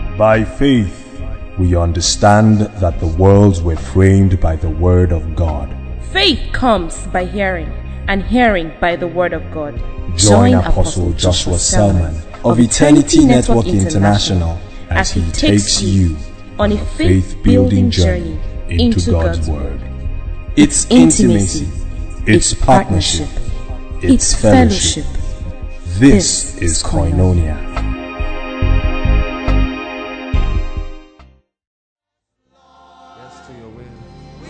By faith, we understand that the worlds were framed by the word of God. Faith comes by hearing, and hearing by the word of God. Join Apostle Joshua Selman of Eternity Network International as he takes you on a faith-building journey into God's Word. It's intimacy, it's partnership, it's fellowship. This is Koinonia. Yes to your will.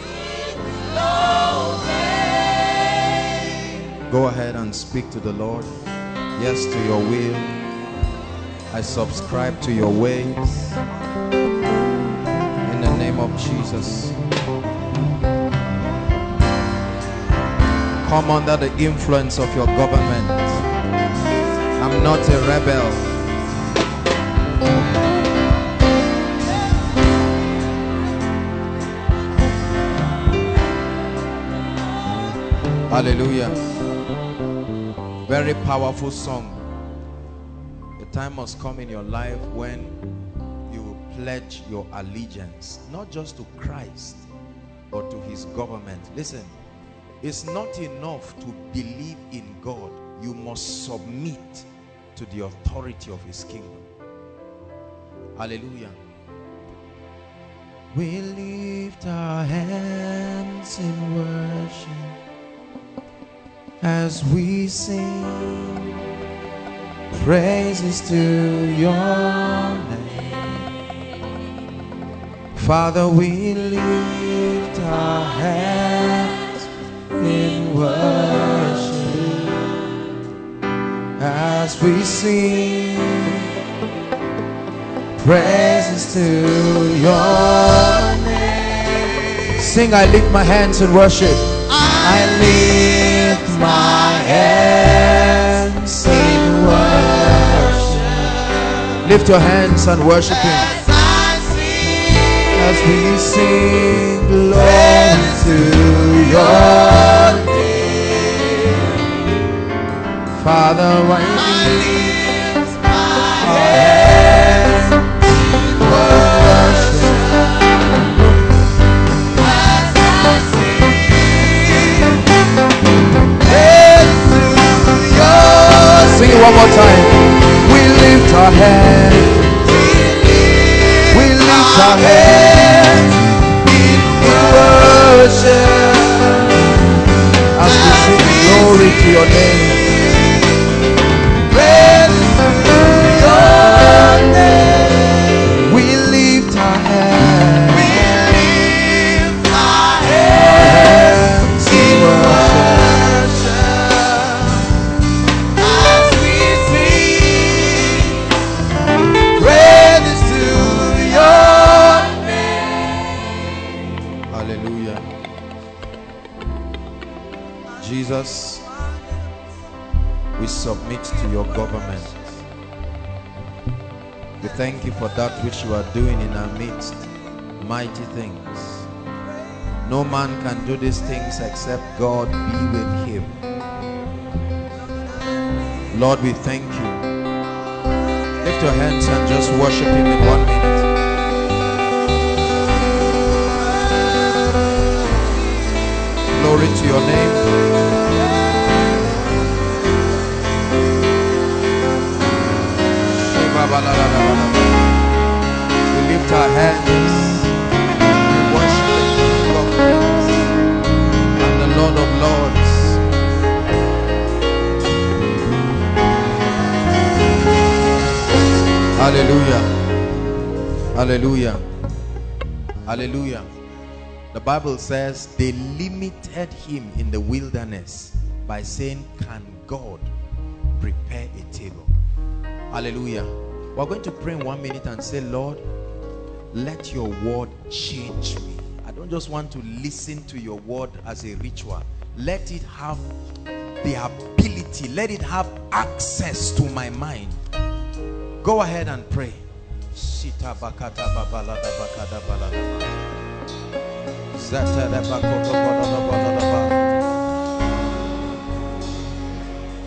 Go ahead and speak to the Lord. Yes to your will. I subscribe to your ways. In the name of Jesus. Come under the influence of your government. I'm not a rebel. Hallelujah. Very powerful song. The time must come in your life when you will pledge your allegiance, not just to Christ, but to his government. Listen, it's not enough to believe in God. You must submit to the authority of his kingdom. Hallelujah. We lift our hands in worship as we sing praises to your name. Father, we lift our hands in worship as we sing praises to your name. Sing, I lift my hands in worship. I lift my hands in worship. Lift your hands and worship him. As we sing glory to your name. Father, I lift my hands in worship. Sing it one more time. We lift our hands. We lift our hands in worship as we sing glory to your name. Praise to your name. We lift our hands. We lift our hands in worship. Jesus, we submit to your government. We thank you for that which you are doing in our midst, mighty things. No man can do these things except God be with him. Lord, we thank you. Lift your hands and just worship him in 1 minute. Glory to your name. We lift our hands. We worship the King of Kings and the Lord of Lords. Hallelujah. Hallelujah. Hallelujah. The Bible says they limited him in the wilderness by saying, can God prepare a table? Hallelujah. We're going to pray in 1 minute and say, Lord, let your word change me. I don't just want to listen to your word as a ritual. Let it have the ability, let it have access to my mind. Go ahead and pray.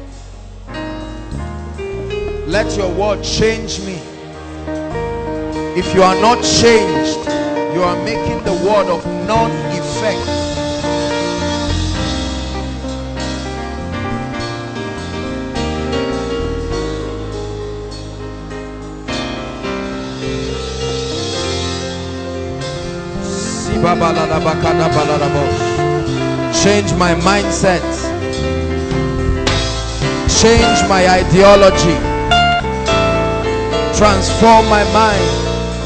Let your word change me. If you are not changed, you are making the word of none effect. Change my mindset. Change my ideology. Transform my mind.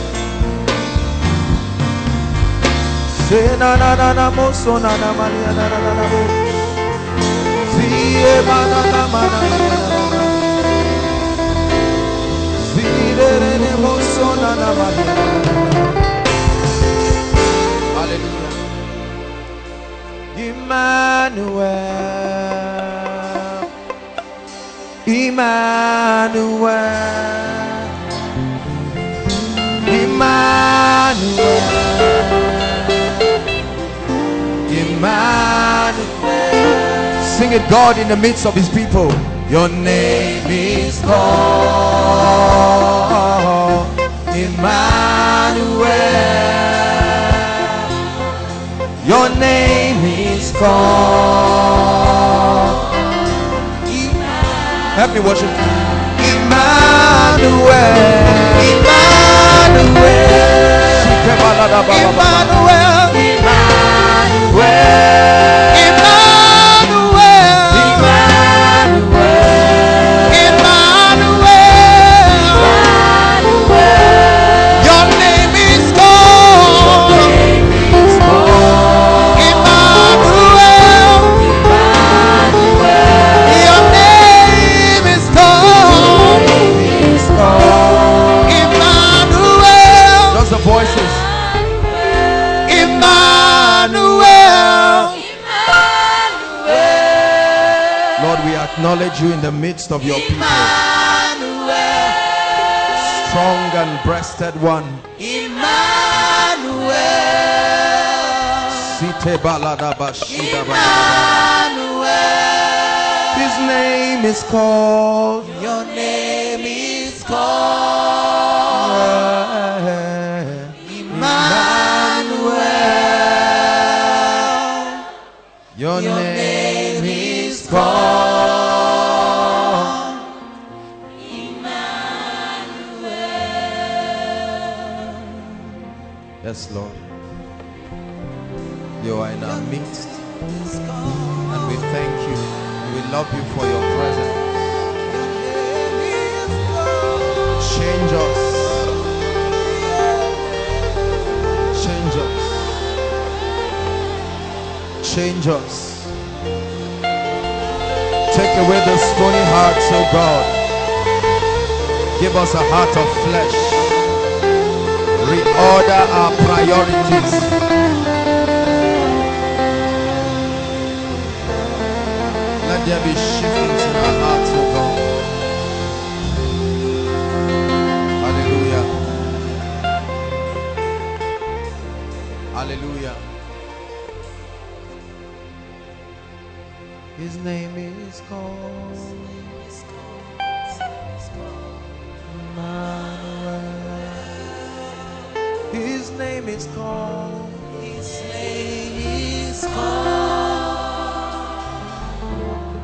Hallelujah. Emmanuel, Emmanuel, Emmanuel, Emmanuel. Sing it, God in the midst of his people. Your name is called Emmanuel. Your name is called Emmanuel. Help me worship. Emmanuel, Emmanuel, Emmanuel, Emmanuel, voices. Emmanuel. Emmanuel. Lord, we acknowledge you in the midst of your people. Emmanuel. Strong and breasted one. Emmanuel. Emmanuel. His name is called. Your name is called. Your name is called Emmanuel. Yes, Lord. You are in our midst. And we thank you. We love you for your presence. Change us. Change us. Change us. Take away the stony hearts, oh God. Give us a heart of flesh. Reorder our priorities. Let there be shiftings in our hearts, oh God. Hallelujah. Hallelujah. His name is called Emmanuel. His name is called. His name is called.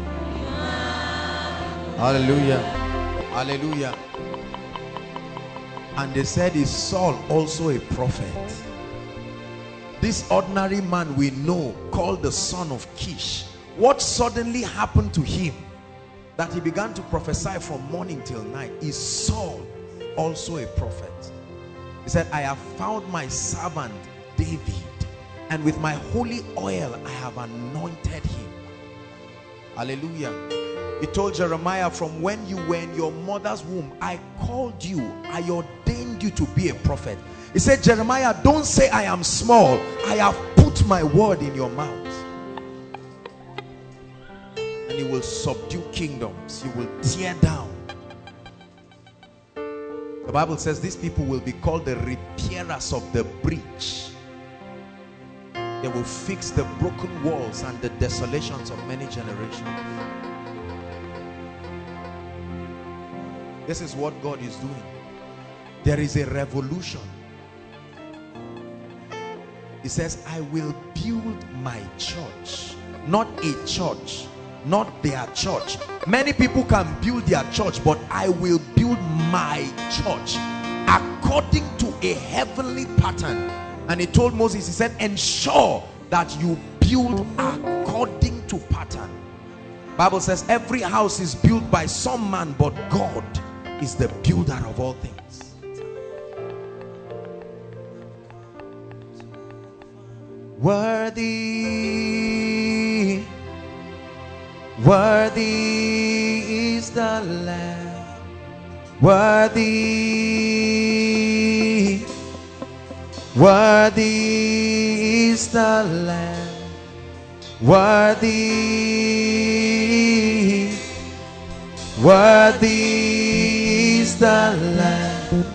Hallelujah. Hallelujah. And they said, is Saul also a prophet? This ordinary man we know, called the son of Kish, what suddenly happened to him that he began to prophesy from morning till night? Is Saul also a prophet? He said, I have found my servant David, and with my holy oil I have anointed him. Hallelujah. He told Jeremiah, from when you were in your mother's womb, I called you, I ordained you to be a prophet. He said, Jeremiah, don't say I am small. I have put my word in your mouth. And you will subdue kingdoms. You will tear down. The Bible says these people will be called the repairers of the breach. They will fix the broken walls and the desolations of many generations. This is what God is doing. there is a revolution. It says, I will build my church. Not a church, not their church. Many people can build their church, but I will build my church according to a heavenly pattern. And he told Moses, he said, ensure that you build according to pattern. Bible says every house is built by some man, but God is the builder of all things. Worthy, worthy is the Lamb. Worthy, worthy is the Lamb. Worthy, worthy is the Lamb.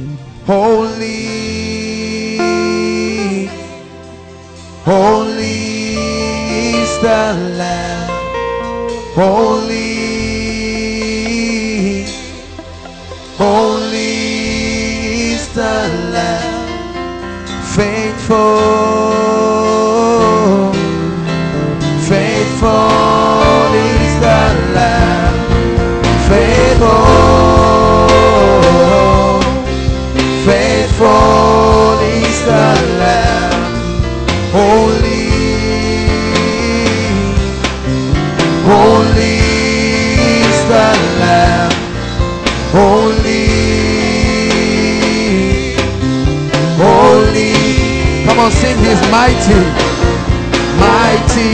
Holy, holy is the Lamb. Holy, holy is the Lamb. Faithful, faithful is the Lamb. Faithful, faithful is the Lamb. Holy, holy is the Lamb. Holy, holy. Come on, sing His mighty, mighty,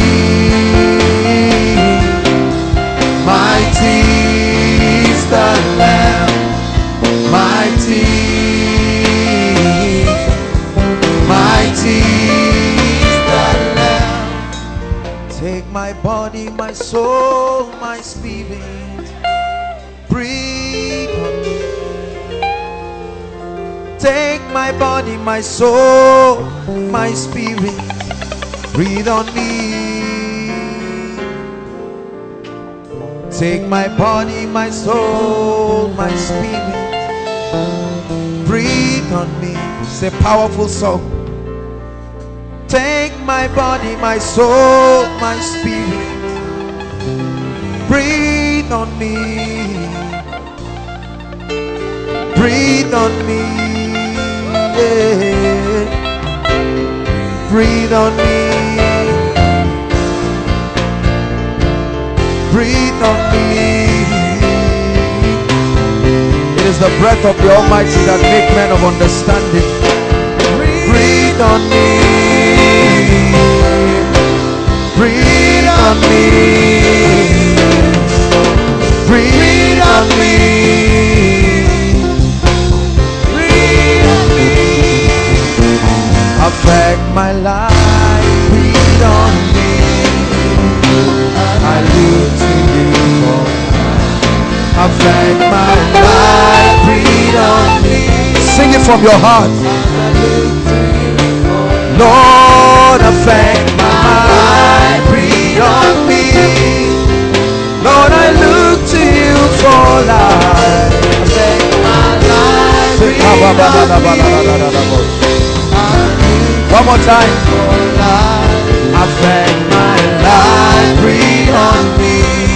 mighty is the Lamb. Mighty, mighty is the Lamb. Take my body, my soul, my spirit, breathe on me. Take my body, my soul, my spirit, breathe on me. Take my body, my soul, my spirit, breathe on me. It's a powerful song. Take my body, my soul, my spirit, breathe on me. Breathe on me, yeah. Breathe on me. Breathe on me. It is the breath of the Almighty that make men of understanding. Breathe on me. Breathe on me. Breathe on me. Breathe on me. Affect my life. Breathe on me. I look to you for affect my life, breathe on me. Sing it from your heart. Lord, affect my life, breathe on me. Lord, I look to you for life. Affect my life, breathe on me. One more time. Affect my life, breathe on me.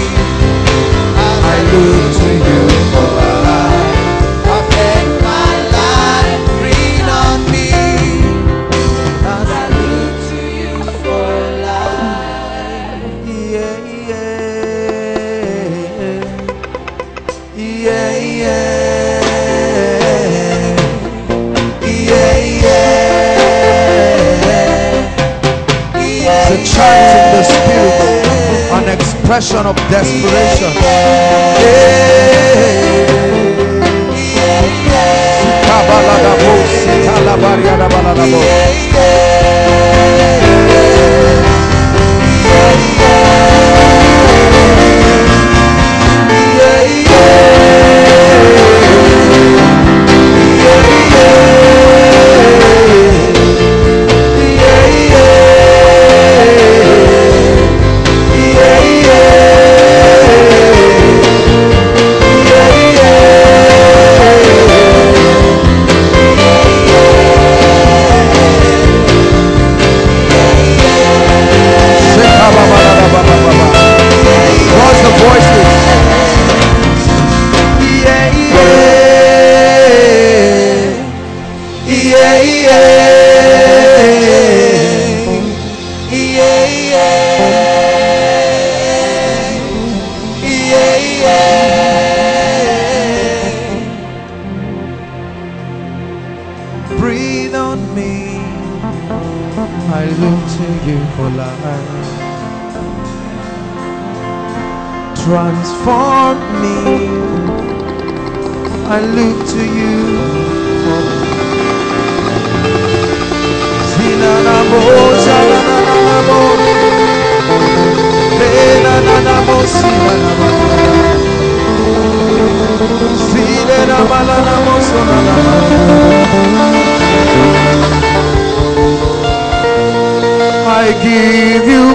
I look to you for life. Affect my life, breathe on me. As I look to you for life. Yeah, yeah, yeah, yeah, yeah, yeah. The chant in the spirit, an expression of desperation. breathe on me. I look to you for life. Transform me. I look to you for life. I give you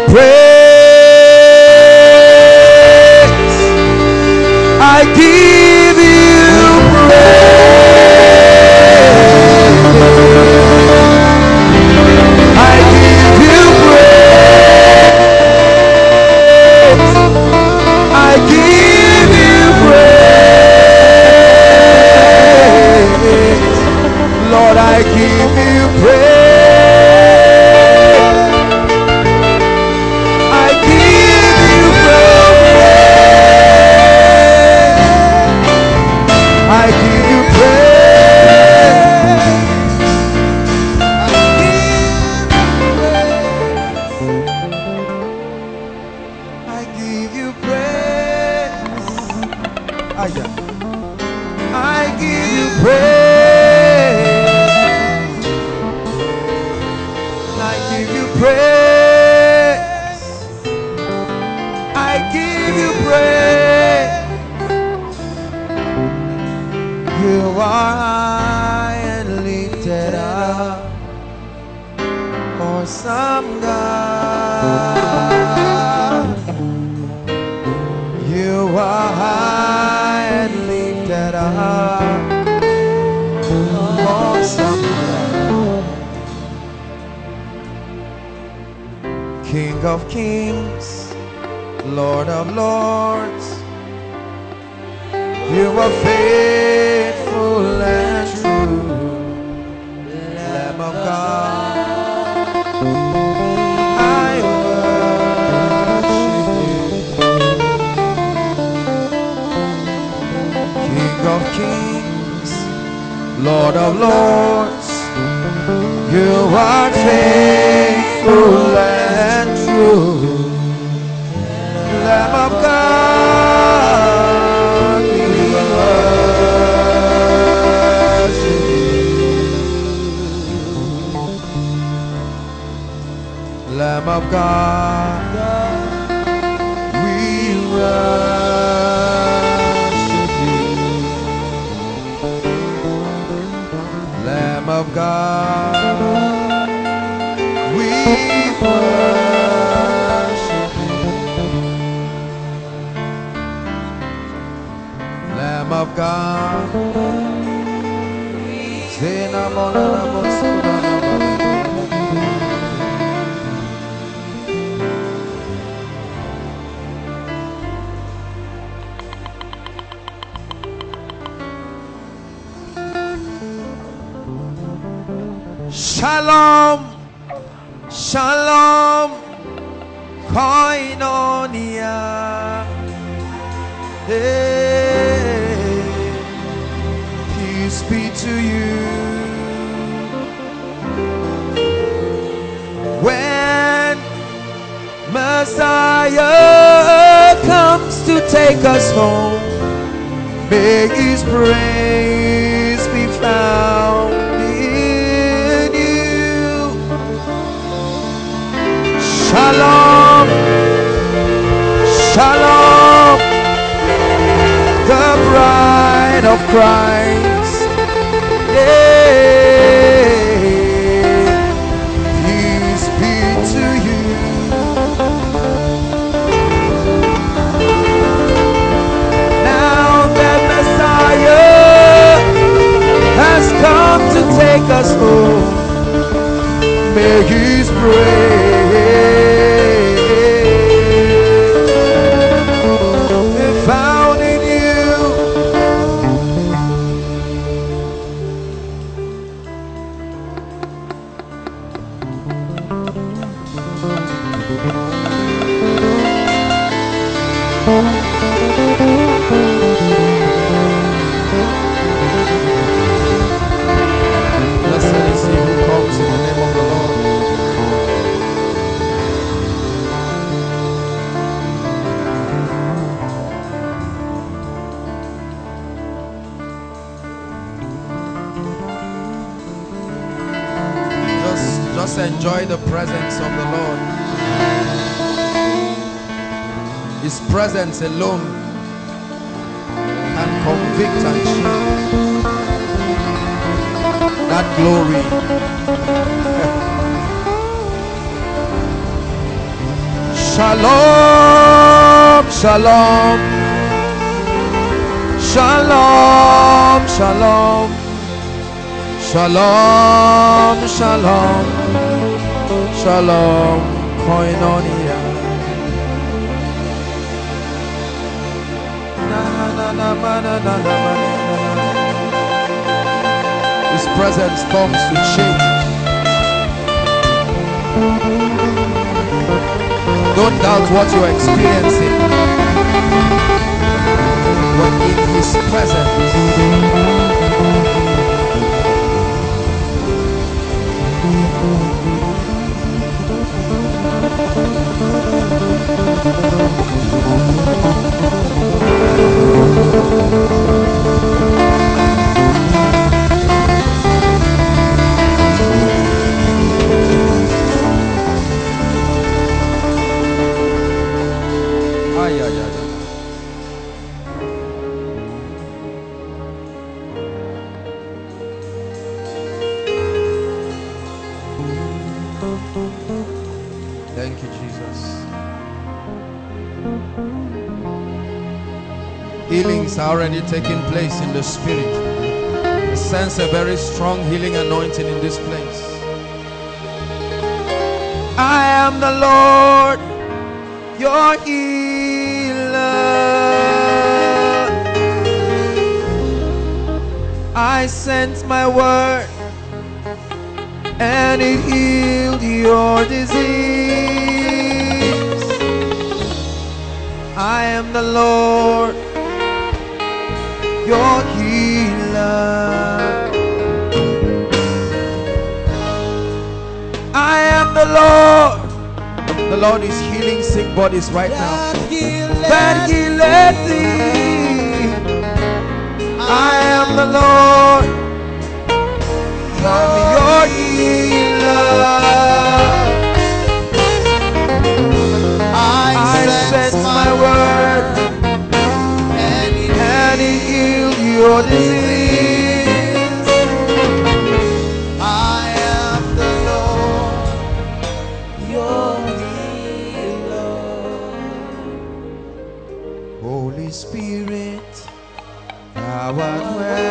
praise. I give you praise. I give you praise. I give you praise. Lord, I give you praise. King of kings, Lord of lords, you are faithful and true, Lamb of God, I worship you. King of kings, Lord of lords, you are faithful and true, Lamb of God, we worship you. Lamb of God, we worship you. Lamb of God, we worship you. Lamb of God, Shalom, Shalom, Koinonia. Hey, peace be to you. When Messiah comes to take us home, may His praise be found in you. Shalom, Shalom, the bride of Christ. Yeah. Peace be to you. Now that Messiah has come to take us home, may His praise be found in you. Blessed Just enjoy the presence of the Lord. His presence alone can convict and change. That glory. Shalom, shalom, shalom, shalom, shalom, shalom, shalom, koinonia. His presence comes to change. Don't doubt what you're experiencing. When in His presence, thank you, Jesus. Healings are already taking place in the spirit. I sense a very strong healing anointing in this place. I am the Lord, your healer. I sent my word and it healed your disease. I am the Lord, your healer. I am the Lord. The Lord is healing sick bodies right now. That He led thee. I am the Lord, your healer. I sent my word and He healed your disease. I am the Lord, your healer. Holy Spirit, thou art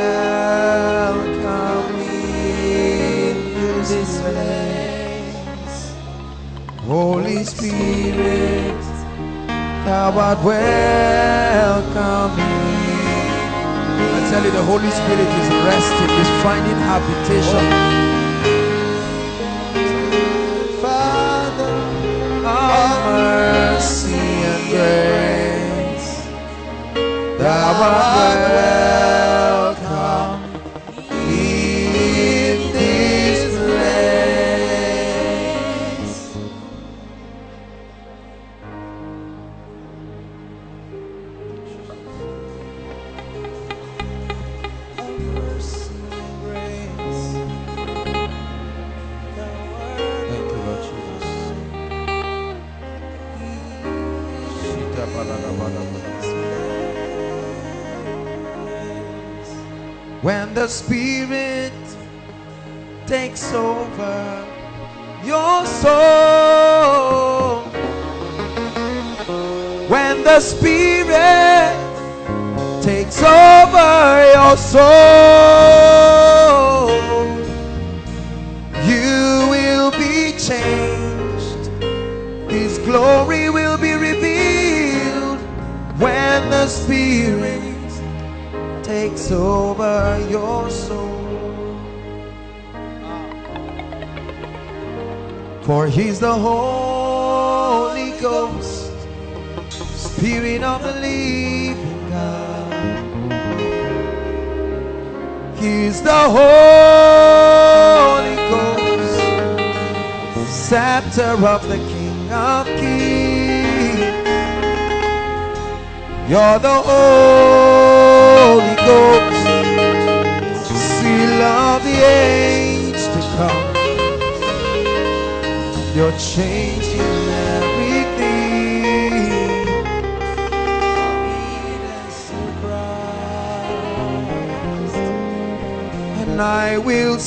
welcome in this place. Holy Spirit, thou art welcome in. I tell you, the Holy Spirit is resting, is finding habitation. Father of mercy and grace, thou art welcome in this place. Thank you, Lord Jesus. When the Spirit takes over your soul, when the Spirit takes over your soul, you will be changed. His glory will be revealed when the Spirit takes over your soul. For He's the Holy Ghost, Spirit of the living God. He's the Holy Ghost, scepter of the King of Kings. You're the Holy Ghost, seal of the age to come. you're changing everything. And I will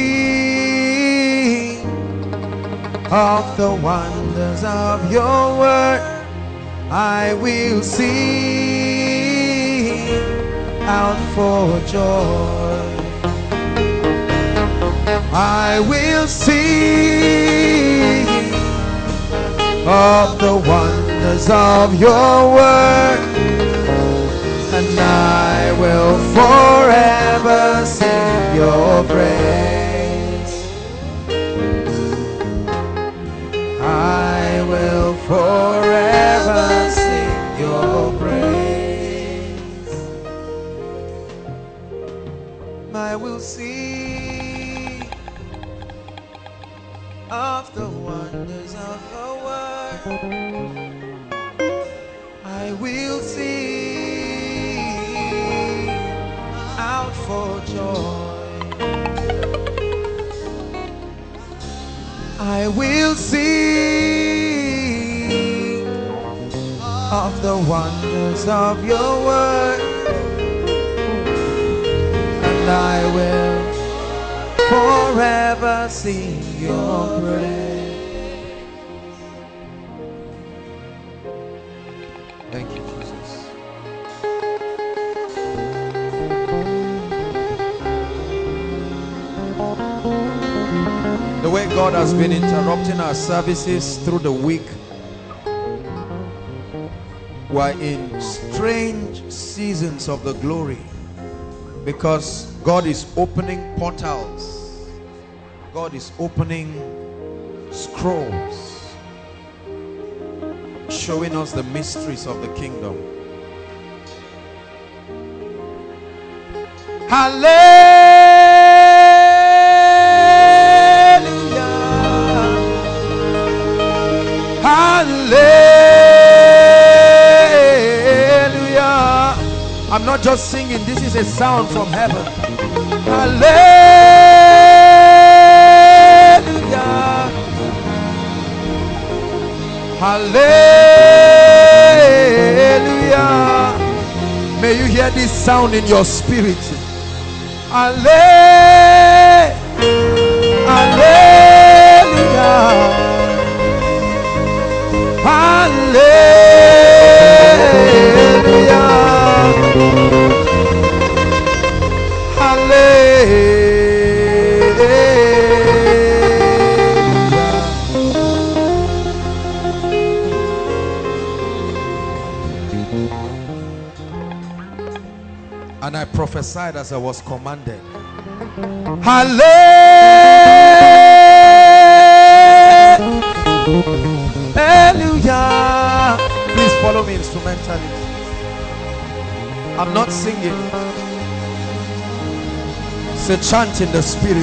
sing of the wonders of your word. I will sing out for joy. I will sing of the wonders of your word, and I will forever sing your praise. I will forever sing your praise. I will sing of the wonders of your word. I will sing out for joy. I will sing of the wonders of your word, and I will forever sing your praise. Thank you, Jesus. The way God has been interrupting our services through the week, we're in strange seasons of the glory, because God is opening portals. God is opening scrolls, showing us the mysteries of the kingdom. Hallelujah. Hallelujah. I'm not just singing, this is a sound from heaven. Hallelujah. Hallelujah. May you hear this sound in your spirit. Hallelujah. Hallelujah. And I prophesied as I was commanded. Hallelujah. Please follow me instrumentally. I'm not singing. It's a chant in the spirit.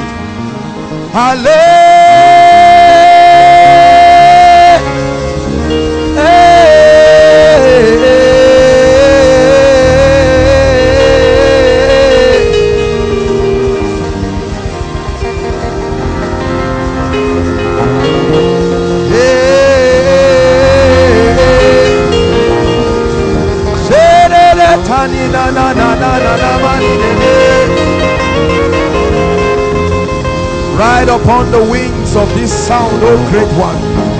Ride upon the wings of this sound, O great one.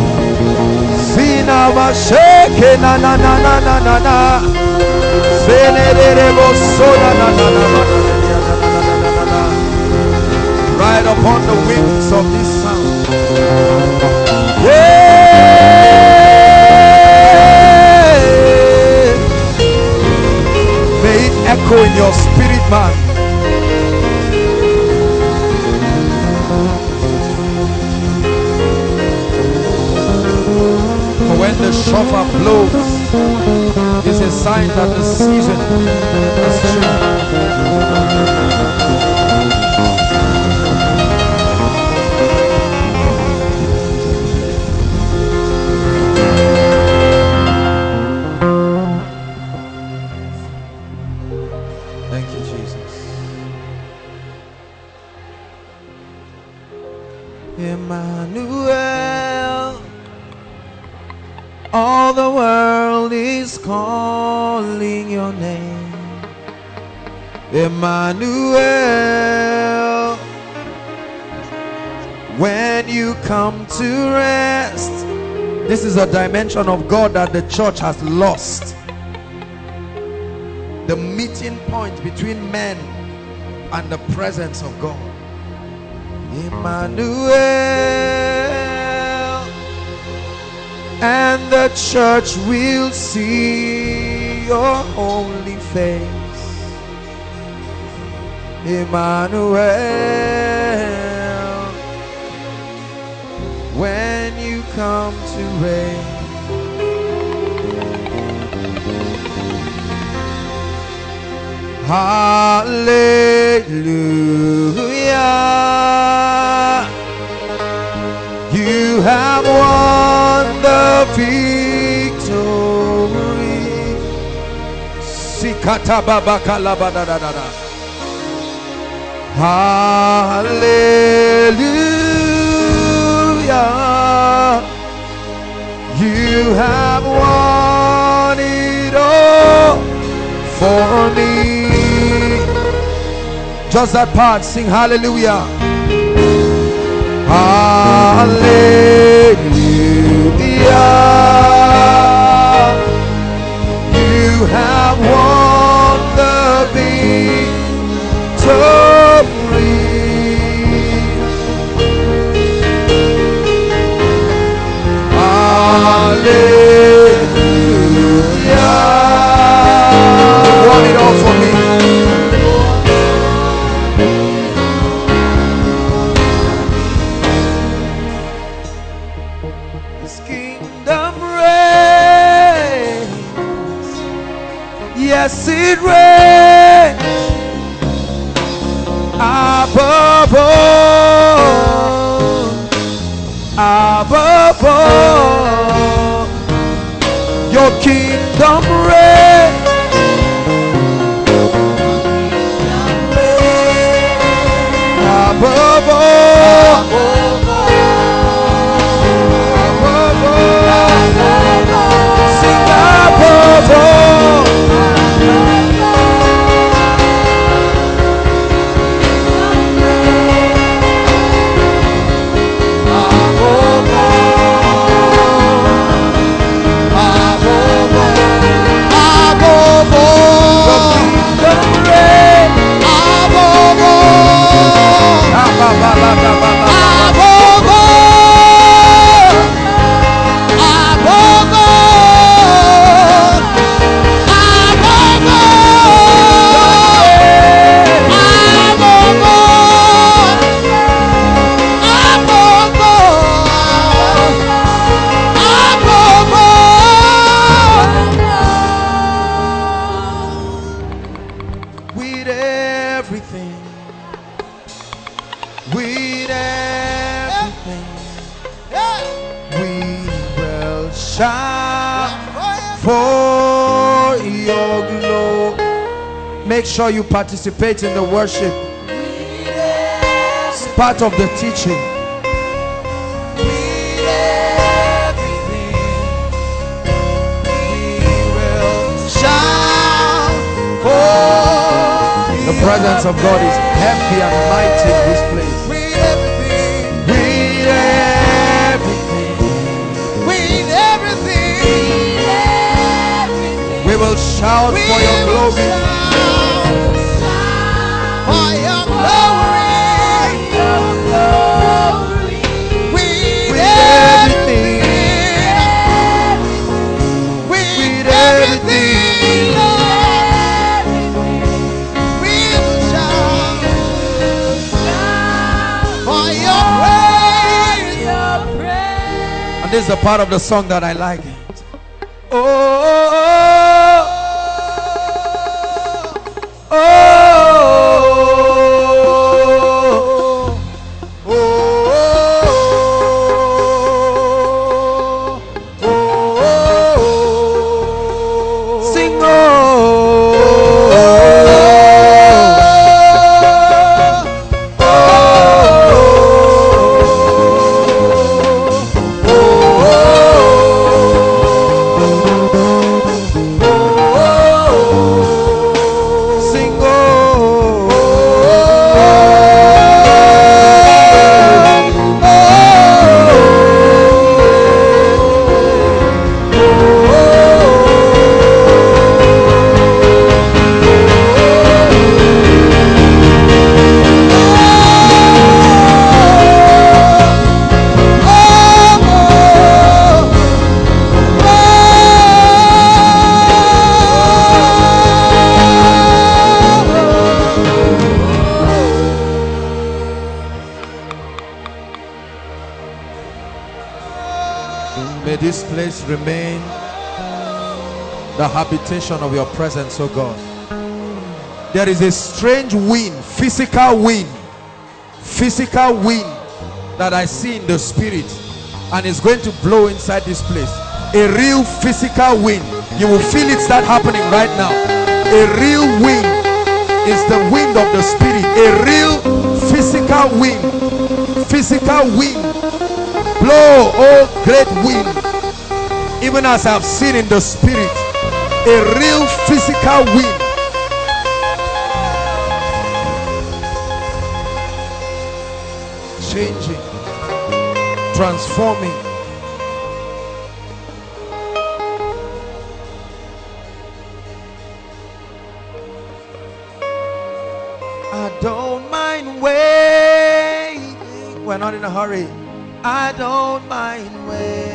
Sinama shake na na na na na na na. Ride upon the wings of this sound. May it echo in your spirit, man. For when the shofar blows, it's a sign that the season has Thank you, Jesus. Emmanuel, All the world is calling your name, Emmanuel. When you come to rest, this is a dimension of God that the church has lost. The meeting point between men and the presence of God. Emmanuel. And the church will see your holy face, Emmanuel. When you come to reign, hallelujah. You have won the victory. Sikata baba kalabadadada. Hallelujah. You have won it all for me. Just that part, sing hallelujah. Hallelujah. You have won the victory. Hallelujah. You won it all for me. His kingdom reigns. Yes, it reigns above all, above all. Your kingdom reigns above all, above all. Sing above all. For your glory. Make sure you participate in the worship. It's part of the teaching. The presence of God is heavy and mighty in this place. We will shout for your glory. For your glory. With everything. With everything. We will shout for your praise. And this is the part of the song that I like. May this place remain the habitation of your presence, oh God. There is a strange wind, physical wind that I see in the spirit, and it's going to blow inside this place. A real physical wind. You will feel it start happening right now. A real wind is the wind of the spirit. A real physical wind. Physical wind. Blow, oh great wind. Even as I've seen in the spirit, a real physical wind. Changing, transforming. I don't mind waiting. We're not in a hurry. I don't mind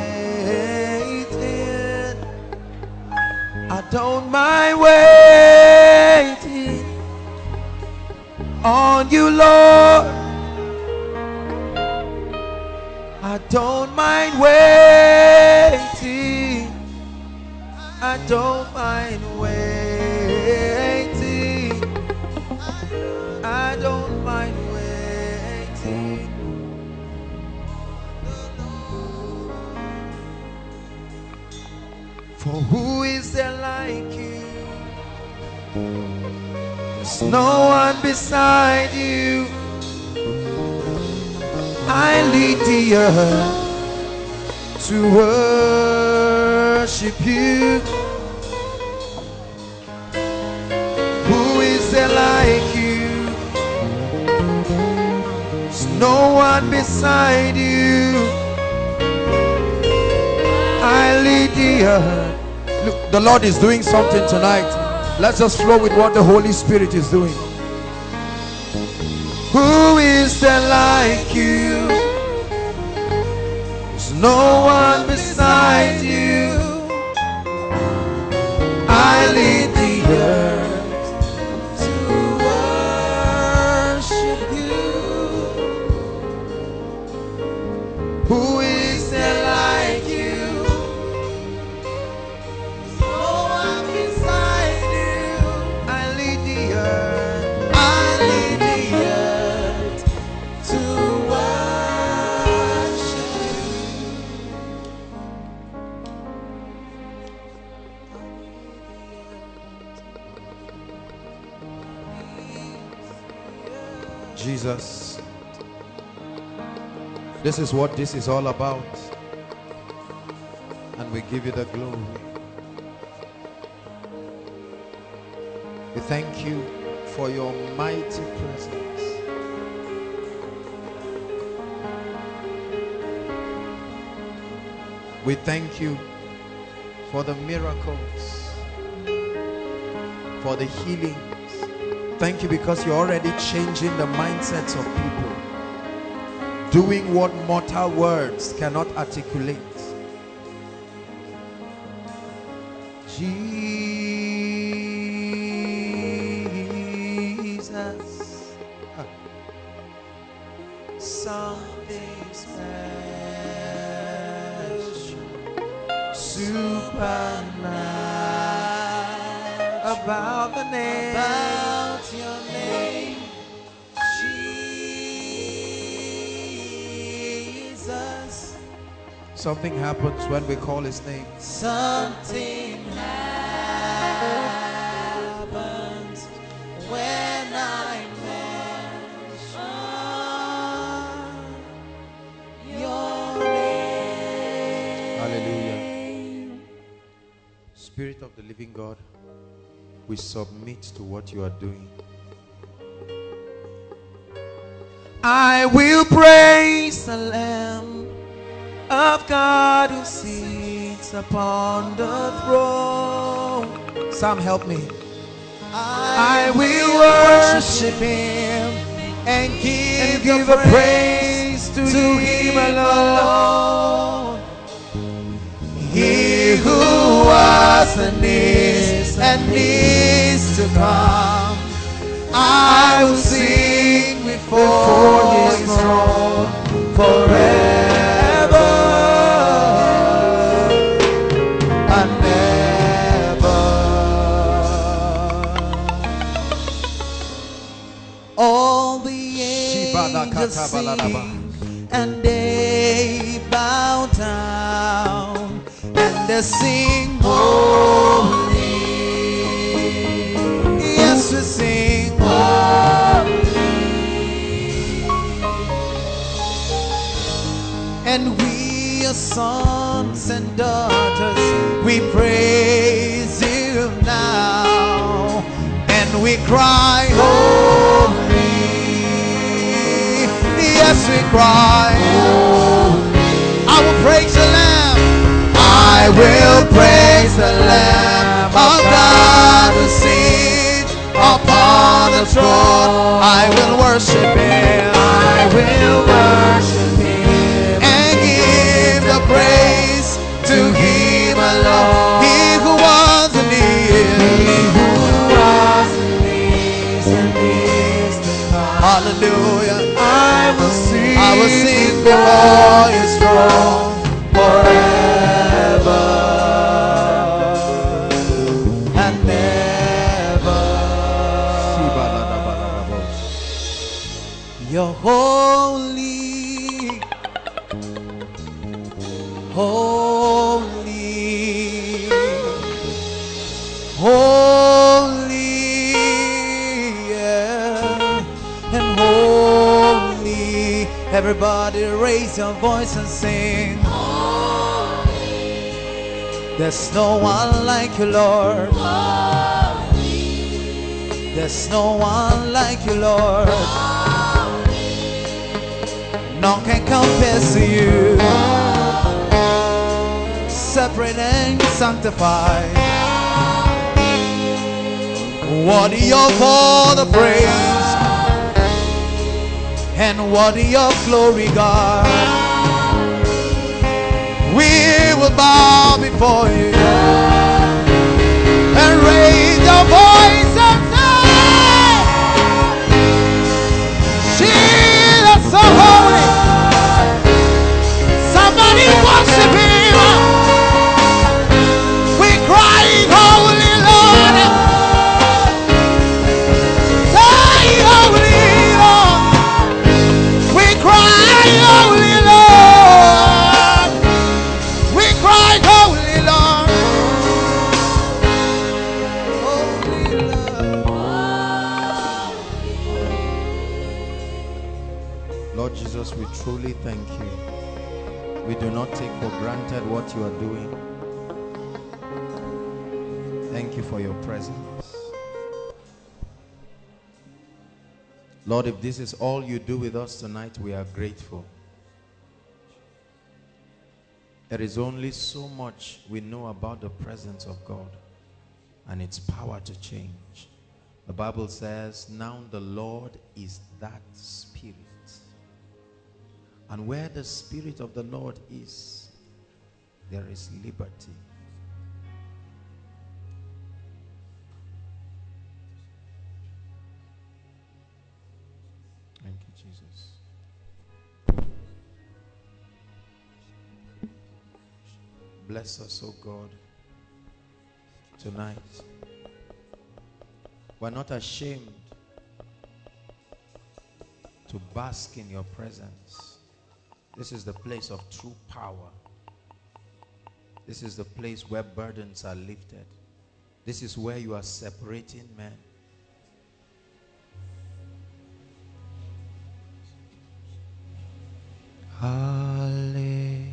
waiting. I don't mind waiting on you, Lord. I don't mind waiting. I don't mind waiting. I don't mind waiting. For who is there like you? There's no one beside you. I lead the earth to worship you. Who is there like you? There's no one beside you. I lead the earth. Look, the Lord is doing something tonight. Let's just flow with what the Holy Spirit is doing. Who is there like you? There's no one beside you. I lead the earth to worship you. Who is there like you? There's no one beside you. I lead the earth. I lead the earth to worship you. Jesus, this is what this is all about, and we give you the glory. We thank you for your mighty presence. We thank you for the miracles, for the healings. Thank you because you're already changing the mindsets of people, doing what mortal words cannot articulate. Jesus, something special, supernatural about the name, about your name, Jesus. Something happens when we call his name. Something happens when I mention your name. Hallelujah. Spirit of the living God, we submit to what you are doing. I will praise the Lamb of God who sits upon the throne. Sam, help me. I will worship him and give the praise to him alone. He who was and is to come, I will sing before his throne forever. will sing, and they bow down, and they sing holy. Yes, we sing holy. And we, your sons and daughters, we praise you now, and we cry holy. Yes, we cry holy. I will praise the Lamb. I will praise the Lamb of God who sits upon the throne. I will worship Him. I will worship Him and give the praise to Him alone. He who was and is. He who was and is to come. Hallelujah. I will sing before His throne forever and ever. You're holy, holy, holy, yeah, and holy. Everybody raise your voice and sing. There's no one like you, Lord. There's no one like you, Lord. None can compare to you. Separate and sanctified. Worthy of all the praise and worthy of glory, God. We will bow before you and raise your voice and say, Jesus so holy. Somebody worship Him. We cry holy Lord. Say holy Lord. We cry holy Lord. We cry holy Lord. Holy Lord. Lord Jesus, we truly thank you. We do not take for granted what you are doing. Thank you for your presence. Lord, if this is all you do with us tonight, we are grateful. There is only so much we know about the presence of God and its power to change. The Bible says, now the Lord is that Spirit. And where the Spirit of the Lord is, there is liberty. Thank you, Jesus. Bless us, oh God, tonight. We're not ashamed to bask in your presence. This is the place of true power. This is the place where burdens are lifted. This is where you are separating men. Hallelujah.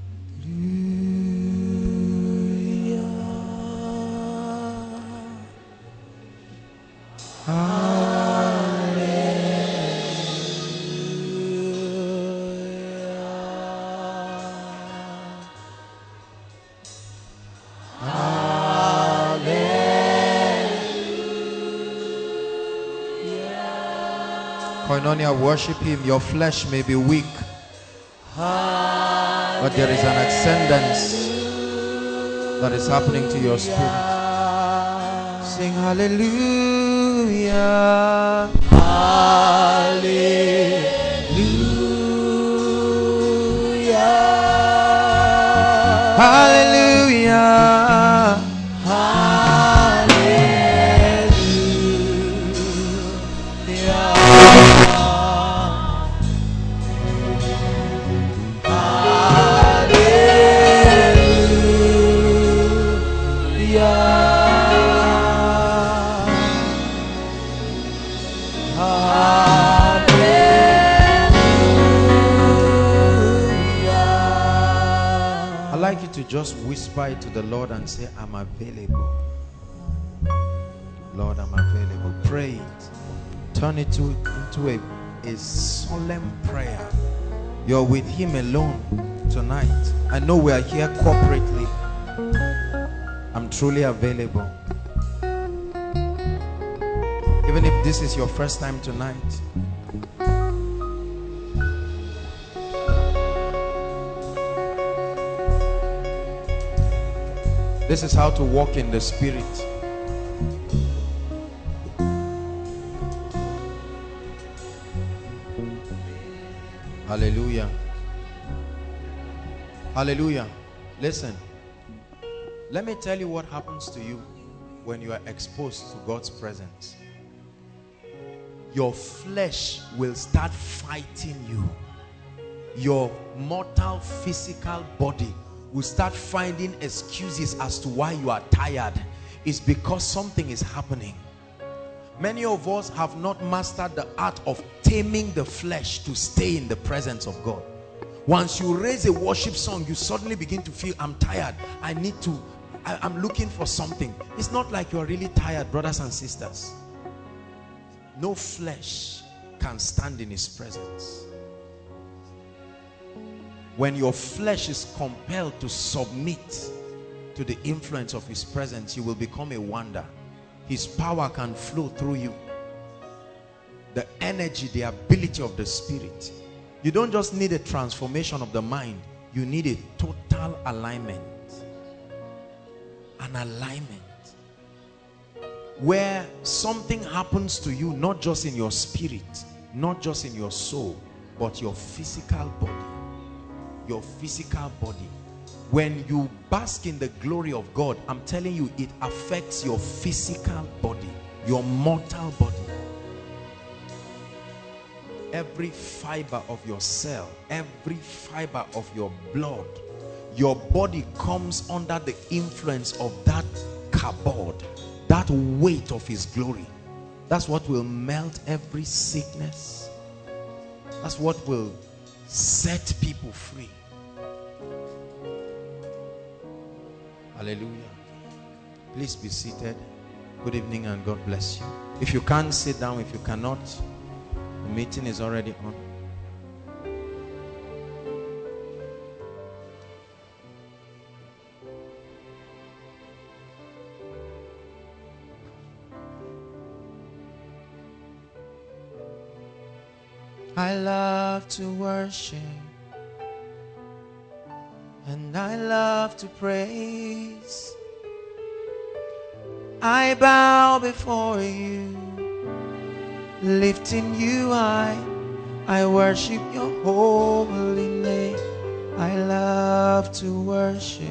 Koinonia, worship Him. Your flesh may be weak, but there is an ascendance that is happening to your spirit. Sing hallelujah, hallelujah, hallelujah, hallelujah. to just whisper it to the Lord and say, I'm available. Lord, I'm available. Pray it. Turn it into a solemn prayer. You're with him alone tonight. I know we are here corporately. I'm truly available. Even if this is your first time tonight, this is how to walk in the Spirit. Hallelujah. Hallelujah. Listen. Let me tell you what happens to you when you are exposed to God's presence. Your flesh will start fighting you. Your mortal physical body will start finding excuses as to why you are tired. It's because something is happening. Many of us have not mastered the art of taming the flesh to stay in the presence of God. Once you raise a worship song, you suddenly begin to feel, I'm tired. I'm looking for something. It's not like you're really tired, brothers and sisters. No flesh can stand in his presence. When your flesh is compelled to submit to the influence of his presence, you will become a wonder. His power can flow through you. The energy, the ability of the Spirit. You don't just need a transformation of the mind. You need a total alignment. An alignment. Where something happens to you, not just in your spirit, not just in your soul, but your physical body. Your physical body. When you bask in the glory of God, I'm telling you, it affects your physical body, your mortal body. Every fiber of your cell, every fiber of your blood, your body comes under the influence of that kabod, that weight of his glory. That's what will melt every sickness. That's what will set people free. Hallelujah. Please be seated. Good evening and God bless you. If you can't sit down, if you cannot, the meeting is already on. I love to worship and I love to praise. I bow before you, lifting you high. I worship your holy name. I love to worship.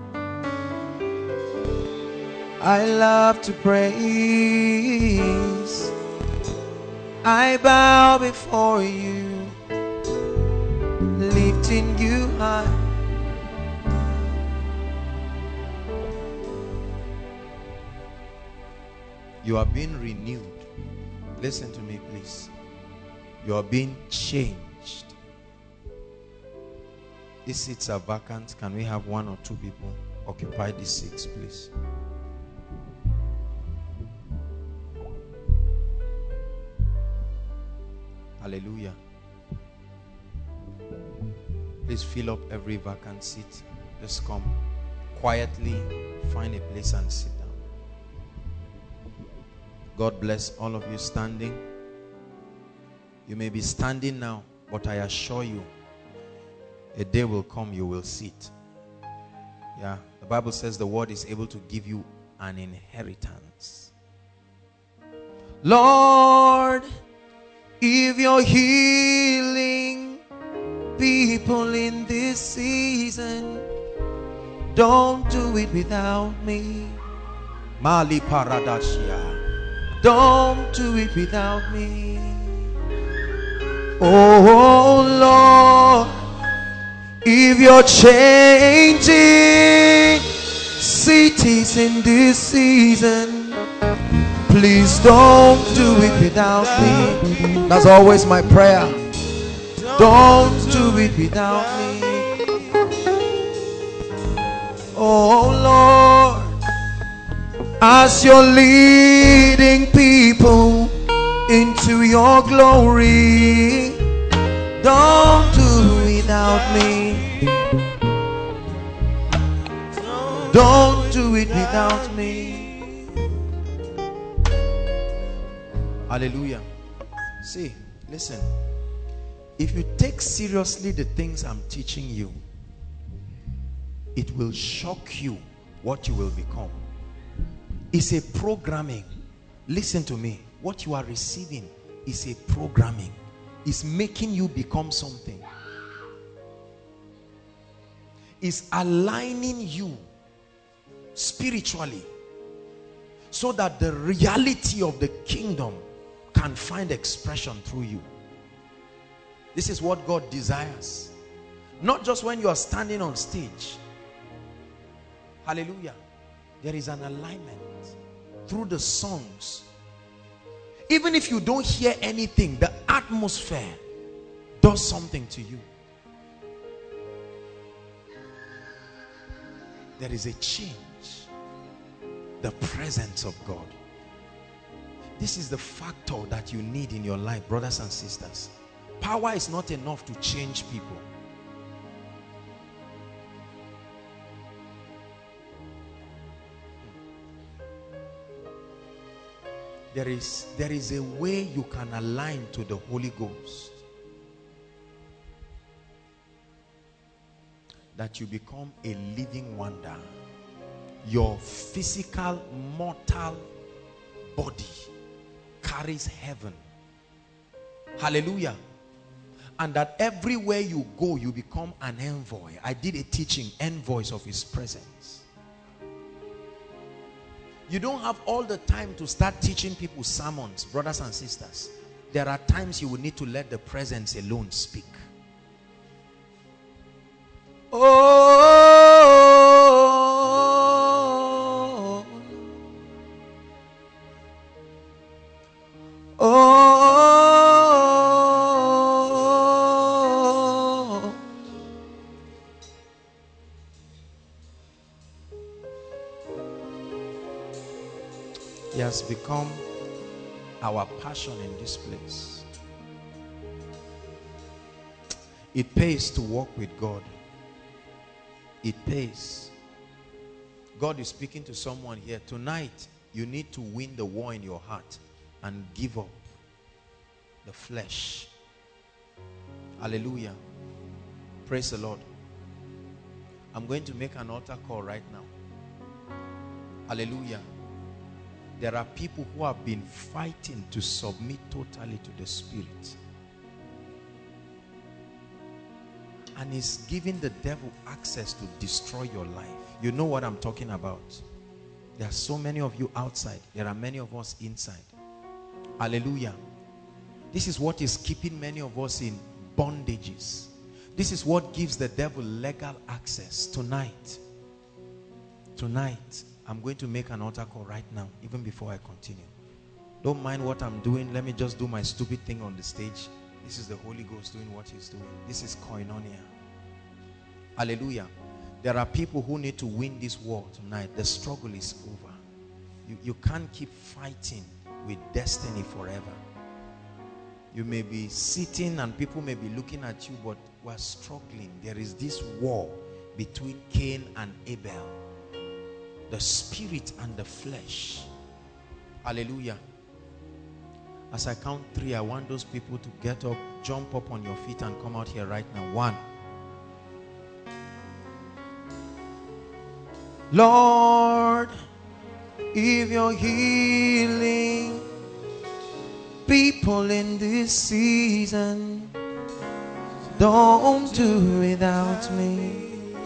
I love to praise. I bow before you, lifting you high. You are being renewed. Listen to me, please. You are being changed. These seats are vacant. Can we have 1 or 2 people occupy these seats, please? Hallelujah. Please fill up every vacant seat. Just come quietly, find a place and sit down. God bless all of you standing. You may be standing now, but I assure you, a day will come you will sit. Yeah, the Bible says the word is able to give you an inheritance. Lord, if you're healing people in this season, don't do it without me. Mali Paradashia. Don't do it without me. Oh Lord, if you're changing cities in this season, please don't do it without me. That's always my prayer. Don't do it without me. Oh Lord, as you're leading people into your glory, don't do without me. Don't do it without me. Hallelujah. See, listen. If you take seriously the things I'm teaching you, it will shock you what you will become. It's a programming. Listen to me. What you are receiving is a programming. It's making you become something. It's aligning you spiritually so that the reality of the kingdom can find expression through you. This is what God desires. Not just when you are standing on stage. Hallelujah. There is an alignment through the songs. Even if you don't hear anything, the atmosphere does something to you. There is a change. The presence of God. This is the factor that you need in your life, brothers and sisters. Power is not enough to change people. There is a way you can align to the Holy Ghost, that you become a living wonder. Your physical, mortal body carries heaven. Hallelujah. And that everywhere you go, you become an envoy. I did a teaching, envoys of his presence. You don't have all the time to start teaching people sermons, brothers and sisters. There are times you will need to let the presence alone speak. He has become our passion in this place. It pays to walk with God. It pays. God is speaking to someone here. Tonight, you need to win the war in your heart and give up the flesh. Hallelujah. Praise the Lord. I'm going to make an altar call right now. Hallelujah. There are people who have been fighting to submit totally to the Spirit. And it's giving the devil access to destroy your life. You know what I'm talking about. There are so many of you outside. There are many of us inside. Hallelujah. This is what is keeping many of us in bondages. This is what gives the devil legal access. Tonight, I'm going to make an altar call right now, even before I continue. Don't mind what I'm doing. Let me just do my stupid thing on the stage. This is the Holy Ghost doing what he's doing. This is koinonia. Hallelujah. There are people who need to win this war tonight. The struggle is over. You can't keep fighting with destiny forever. You may be sitting and people may be looking at you, but we're struggling. There is this war between Cain and Abel. The spirit and the flesh. Hallelujah. As I count 3, I want those people to get up, jump up on your feet and come out here right now. 1. Lord, if you're healing people in this season, don't do without me.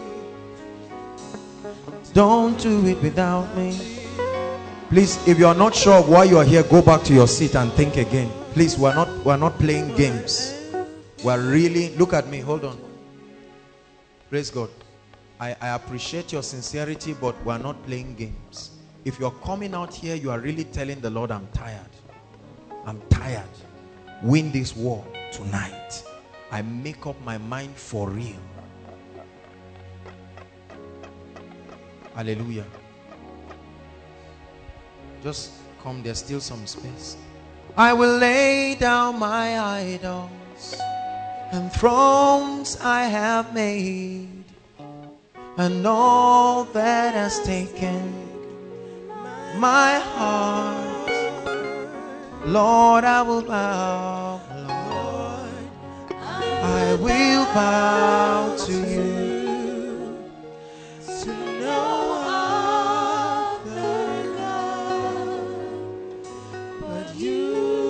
Don't do it without me. Please, if you are not sure why you are here, go back to your seat and think again. Please, we're not playing games. We're really, look at me, hold on. Praise God. I appreciate your sincerity, but we're not playing games. If you're coming out here, you are really telling the Lord, I'm tired. I'm tired. Win this war tonight. I make up my mind for real. Hallelujah. Just come, there's still some space. I will lay down my idols and thrones I have made, and all that has taken my heart. Lord, I will bow. Lord, I will bow to you. To no other God but you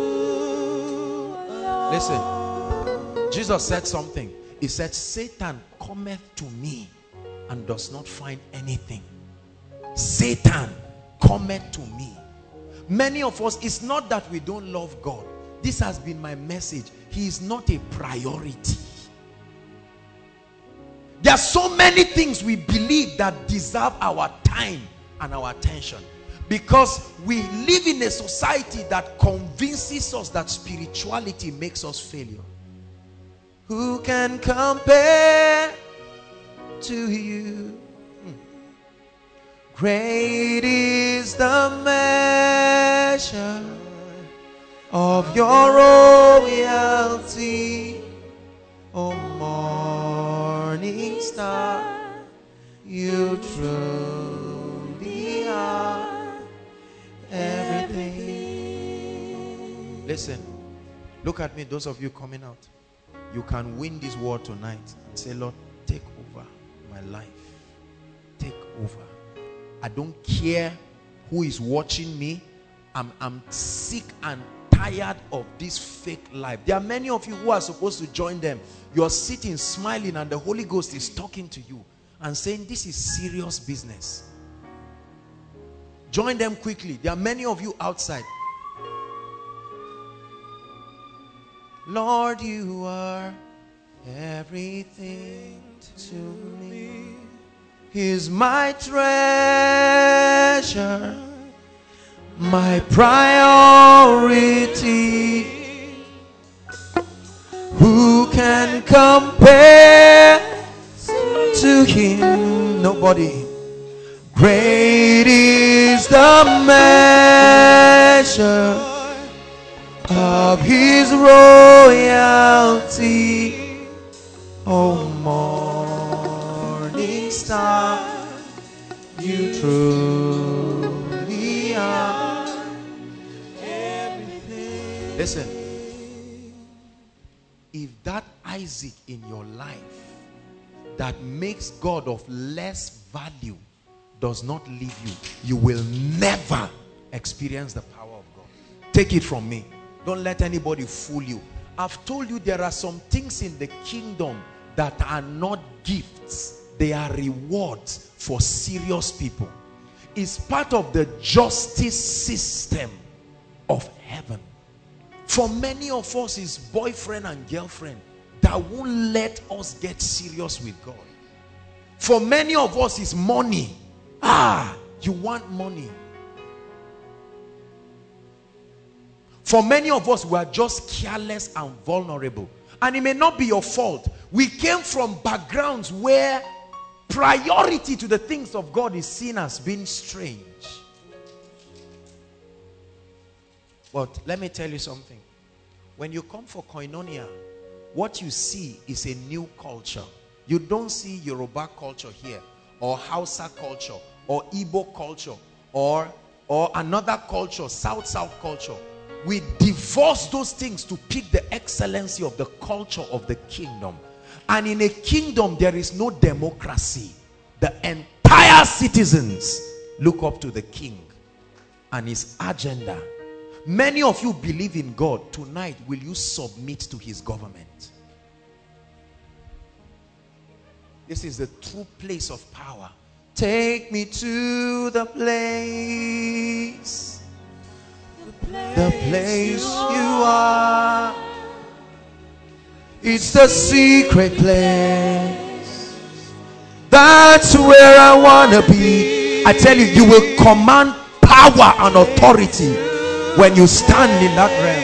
alone. Listen, Jesus said something. He said, Satan cometh to me and does not find anything. Satan cometh to me. Many of us, it's not that we don't love God. This has been my message. He is not a priority. There are so many things we believe that deserve our time and our attention, because we live in a society that convinces us that spirituality makes us failure. Who can compare to you? Great is the measure of your royalty, O morning star. You truly are everything. Listen, look at me, those of you coming out. You can win this war tonight and say, Lord, take over my life. Take over. I don't care who is watching me. I'm sick and tired of this fake life. There are many of you who are supposed to join them. You're sitting smiling and the Holy Ghost is talking to you and saying, this is serious business. Join them quickly. There are many of you outside. Lord, you are everything to me. He's my treasure, my priority. Who can compare to him? Nobody. Great is the measure of his royalty, O morning star. You truly are everything. Listen, if that Isaac in your life that makes God of less value does not leave you, you will never experience the power of God. Take it from me. Don't let anybody fool you. I've told you there are some things in the kingdom that are not gifts. They are rewards for serious people. It's part of the justice system of heaven. For many of us, it's boyfriend and girlfriend that won't let us get serious with God. For many of us, it's money. You want money. For many of us, we are just careless and vulnerable. And it may not be your fault. We came from backgrounds where priority to the things of God is seen as being strange. But let me tell you something. When you come for Koinonia, what you see is a new culture. You don't see Yoruba culture here, or Hausa culture, or Igbo culture, or another culture, South culture. We divorce those things to pick the excellency of the culture of the kingdom. And in a kingdom, there is no democracy. The entire citizens look up to the king and his agenda. Many of you believe in God. Tonight, will you submit to his government? This is the true place of power. Take me to the place you are. It's the secret place. That's where I want to be. I tell you, you will command power and authority when you stand in that realm.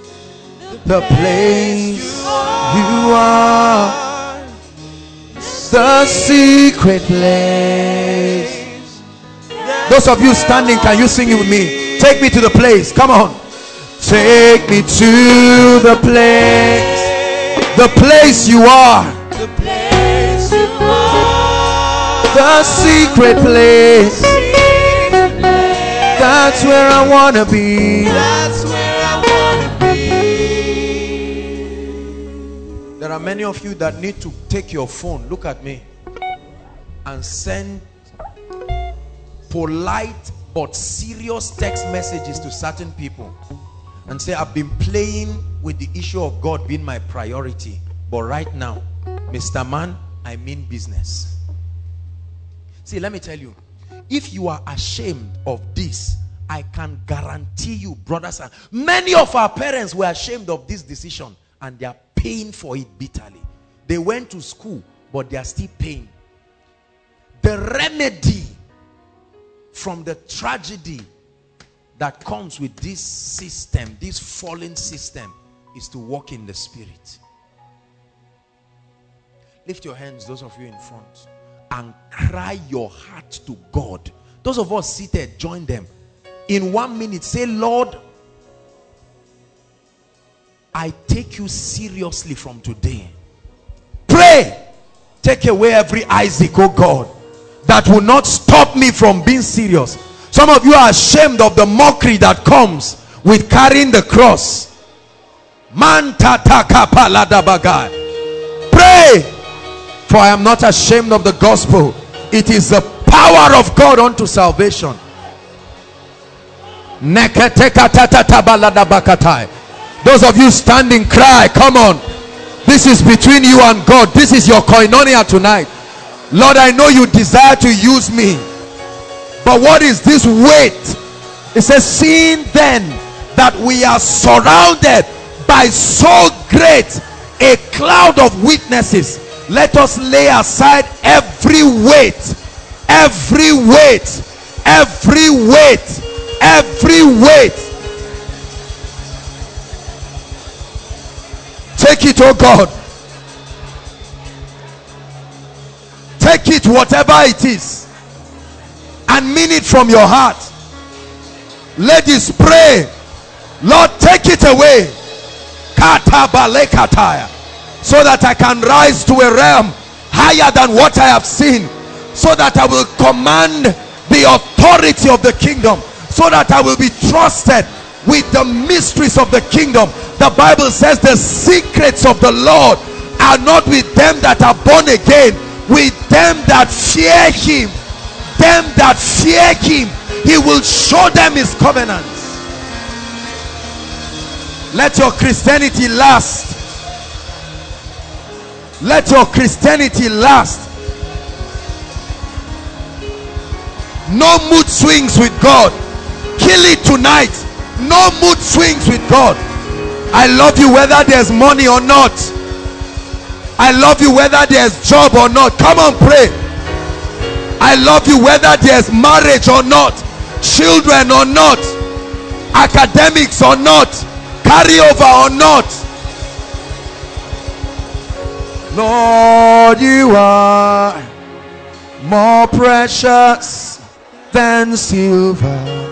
The place you are. The secret place. Those of you standing, can you sing it with me? Take me to the place. Come on. Take me to the place. The place you are. The place you are. The secret place. That's where I want to be. That's where I want to be. There are many of you that need to take your phone, look at me, and send polite but serious text messages to certain people and say, I've been playing with the issue of God being my priority, but right now, Mr. Man, I mean business. See, let me tell you, if you are ashamed of this, I can guarantee you, brothers, and many of our parents were ashamed of this decision and they are paying for it bitterly. They went to school, but they are still paying. The remedy from the tragedy that comes with this system, this fallen system, is to walk in the Spirit. Lift your hands, those of you in front, and cry your heart to God. Those of us seated, join them. In 1 minute, say, Lord, I take you seriously from today. Pray. Take away every Isaac, oh God, that will not stop me from being serious. Some of you are ashamed of the mockery that comes with carrying the cross. Pray, for I am not ashamed of the gospel. It is the power of God unto salvation. Those of you standing, cry, come on. This is between you and God. This is your koinonia tonight. Lord, I know you desire to use me, but what is this weight? It says, seeing then that we are surrounded by so great a cloud of witnesses, let us lay aside every weight, every weight, every weight, every weight. Take it, oh God. Take it, whatever it is, and mean it from your heart. Ladies, pray. Lord, take it away, so that I can rise to a realm higher than what I have seen, so that I will command the authority of the kingdom, so that I will be trusted with the mysteries of the kingdom. The Bible says the secrets of the Lord are not with them that are born again, with them that fear him. Them that fear him, he will show them his covenants. Let your Christianity last. Let your Christianity last. No mood swings with God. Kill it tonight. No mood swings with God. I love you whether there's money or not. I love you whether there's job or not. Come on, pray. I love you whether there's marriage or not, children or not, academics or not, carryover or not. Lord, you are more precious than silver.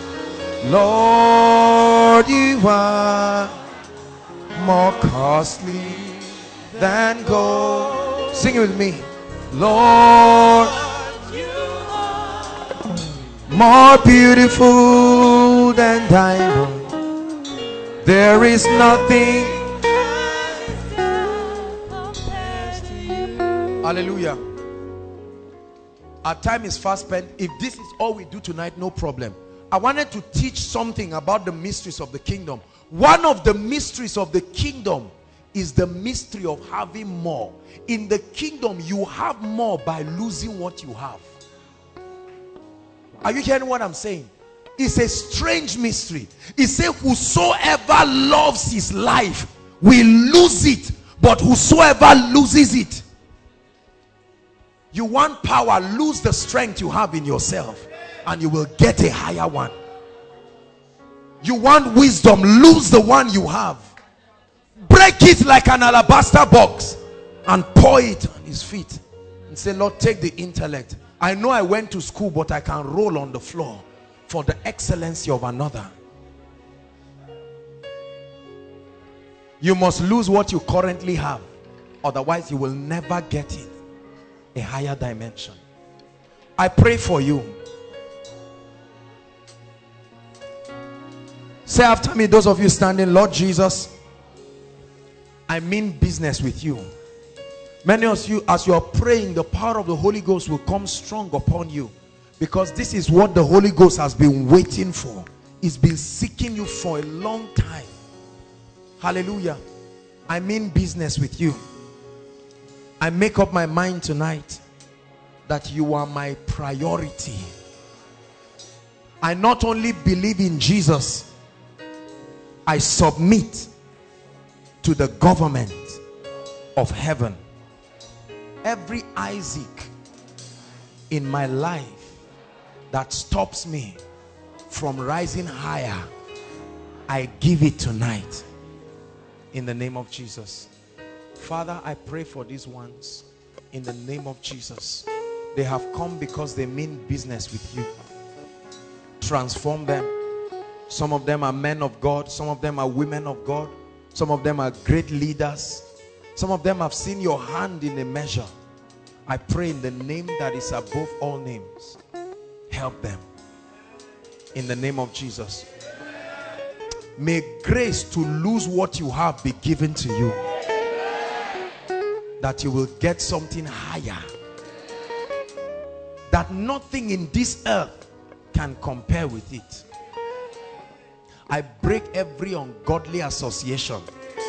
Lord, you are more costly than gold. Sing it with me. Lord, more beautiful than diamond. There is nothing. Hallelujah. Our time is fast spent. If this is all we do tonight, no problem. I wanted to teach something about the mysteries of the kingdom. One of the mysteries of the kingdom is the mystery of having more. In the kingdom, you have more by losing what you have. Are you hearing what I'm saying? It's a strange mystery. It says, whosoever loves his life will lose it, but whosoever loses it. You want power, lose the strength you have in yourself, and you will get a higher one. You want wisdom, lose the one you have. Break it like an alabaster box and pour it on his feet. Say, Lord, take the intellect. I know I went to school, but I can roll on the floor for the excellency of another. You must lose what you currently have. Otherwise, you will never get it. A higher dimension. I pray for you. Say after me, those of you standing, Lord Jesus, I mean business with you. Many of you, as you are praying, the power of the Holy Ghost will come strong upon you, because this is what the Holy Ghost has been waiting for. It's been seeking you for a long time. Hallelujah. I mean business with you. I make up my mind tonight that you are my priority. I not only believe in Jesus, I submit to the government of heaven. Every Isaac in my life that stops me from rising higher, I give it tonight in the name of Jesus. Father, I pray for these ones in the name of Jesus. They have come because they mean business with you. Transform them. Some of them are men of God. Some of them are women of God. Some of them are great leaders. Some of them have seen your hand in a measure. I pray in the name that is above all names, help them in the name of Jesus. May grace to lose what you have be given to you, that you will get something higher, that nothing in this earth can compare with it. I break every ungodly association.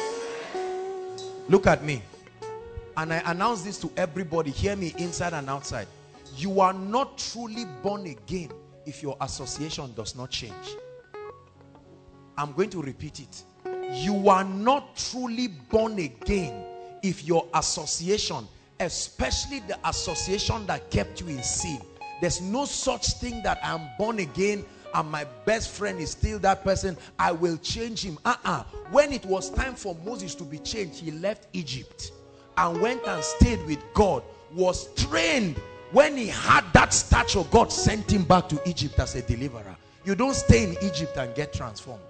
Look at me. And I announce this to everybody. Hear me inside and outside. You are not truly born again if your association does not change. I'm going to repeat it. You are not truly born again if your association, especially the association that kept you in sin. There's no such thing that I'm born again and my best friend is still that person, I will change him. When it was time for Moses to be changed, he left Egypt and went and stayed with God, was trained. When he had that stature, God sent him back to Egypt as a deliverer. You don't stay in Egypt and get transformed.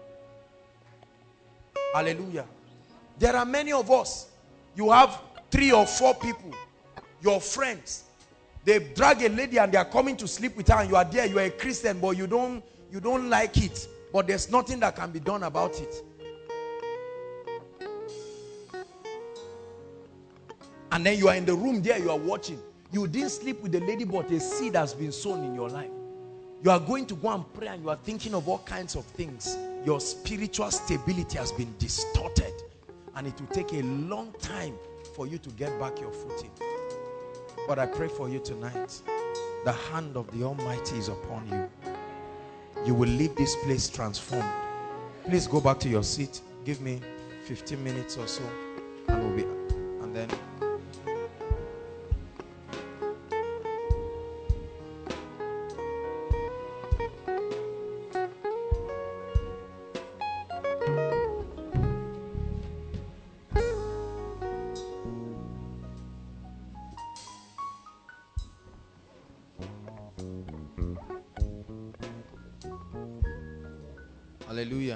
Hallelujah. There are many of us. You have 3 or 4 people, your friends. They drag a lady and they are coming to sleep with her, and you are there, you are a Christian, but you don't like it. But there's nothing that can be done about it. And then you are in the room there, you are watching. You didn't sleep with the lady, but a seed has been sown in your life. You are going to go and pray and you are thinking of all kinds of things. Your spiritual stability has been distorted. And it will take a long time for you to get back your footing. But I pray for you tonight. The hand of the Almighty is upon you. You will leave this place transformed. Please go back to your seat. Give me 15 minutes or so. And we'll be, and then... Hallelujah.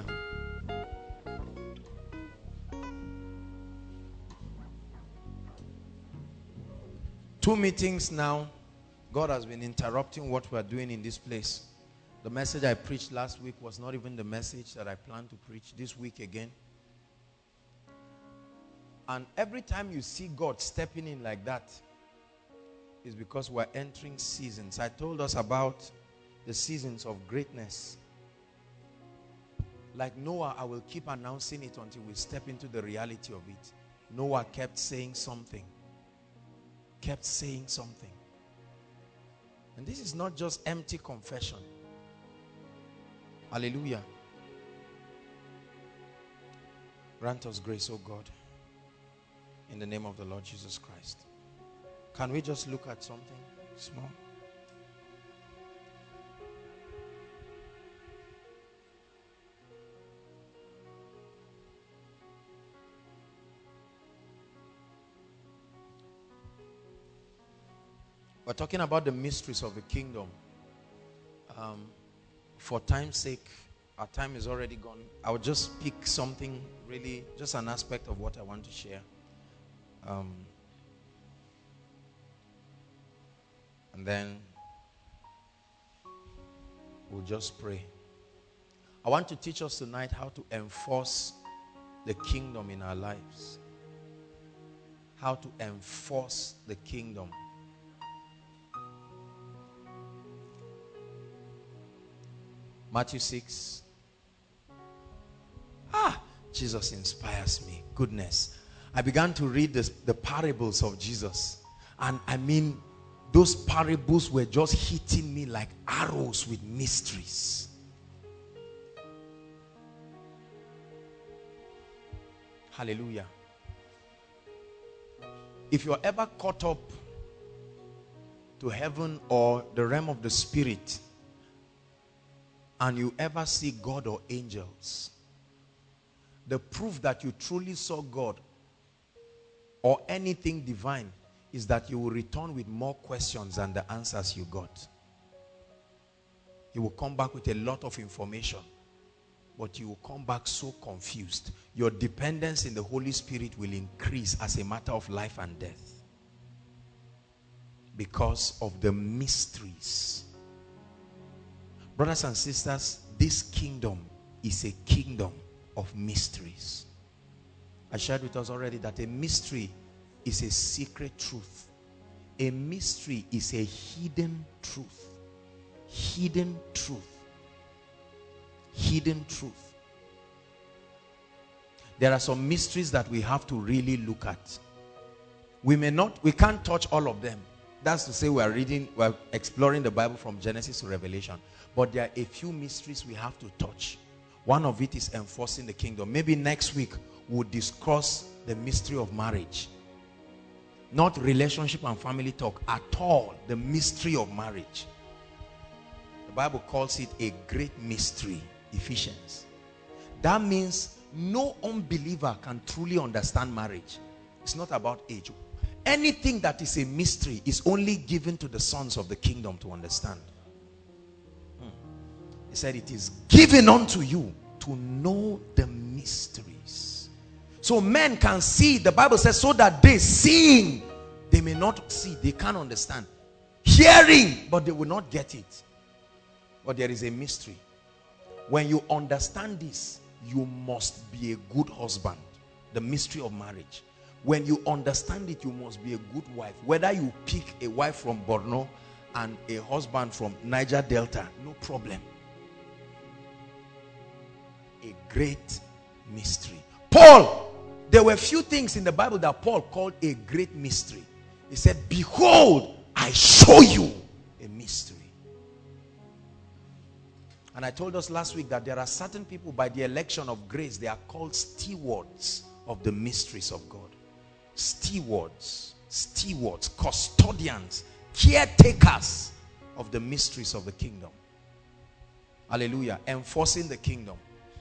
Two meetings now, God has been interrupting what we are doing in this place. The message I preached last week was not even the message that I plan to preach this week again. And every time you see God stepping in like that, is because we're entering seasons. I told us about the seasons of greatness. Like Noah, I will keep announcing it until we step into the reality of it. Noah kept saying something. Kept saying something. And this is not just empty confession. Hallelujah. Grant us grace, oh God, in the name of the Lord Jesus Christ. Can we just look at something small? We're talking about the mysteries of the kingdom. For time's sake, our time is already gone. I'll just pick something really, just an aspect of what I want to share. And then we'll just pray. I want to teach us tonight how to enforce the kingdom in our lives. How to enforce the kingdom. Matthew 6. Jesus inspires me. Goodness. I began to read the parables of Jesus. And I mean, those parables were just hitting me like arrows with mysteries. Hallelujah. If you're ever caught up to heaven or the realm of the spirit, and you ever see God or angels, the proof that you truly saw God or anything divine is that you will return with more questions than the answers you got. You will come back with a lot of information, but you will come back so confused. Your dependence in the Holy Spirit will increase as a matter of life and death because of the mysteries. Brothers and sisters, this kingdom is a kingdom of mysteries. I shared with us already that a mystery is a secret truth. A mystery is a hidden truth. Hidden truth. Hidden truth. There are some mysteries that we have to really look at. We can't touch all of them. That's to say we're exploring the Bible from Genesis to Revelation. But there are a few mysteries we have to touch. One of it is enforcing the kingdom. Maybe next week we'll discuss the mystery of marriage. Not relationship and family talk at all. The mystery of marriage. The Bible calls it a great mystery. Ephesians. That means no unbeliever can truly understand marriage. It's not about age. Anything that is a mystery is only given to the sons of the kingdom to understand. He said it is given unto you to know the mysteries. So men can see, the Bible says, so that they seeing, they may not see, they can't understand. Hearing, but they will not get it. But there is a mystery. When you understand this, you must be a good husband. The mystery of marriage. When you understand it, you must be a good wife. Whether you pick a wife from Borno and a husband from Niger Delta, no problem. A great mystery. Paul, there were few things in the Bible that Paul called a great mystery. He said, behold, I show you a mystery. And I told us last week that there are certain people by the election of grace, they are called stewards of the mysteries of God. Stewards, custodians, caretakers of the mysteries of the kingdom. Hallelujah. Enforcing the kingdom.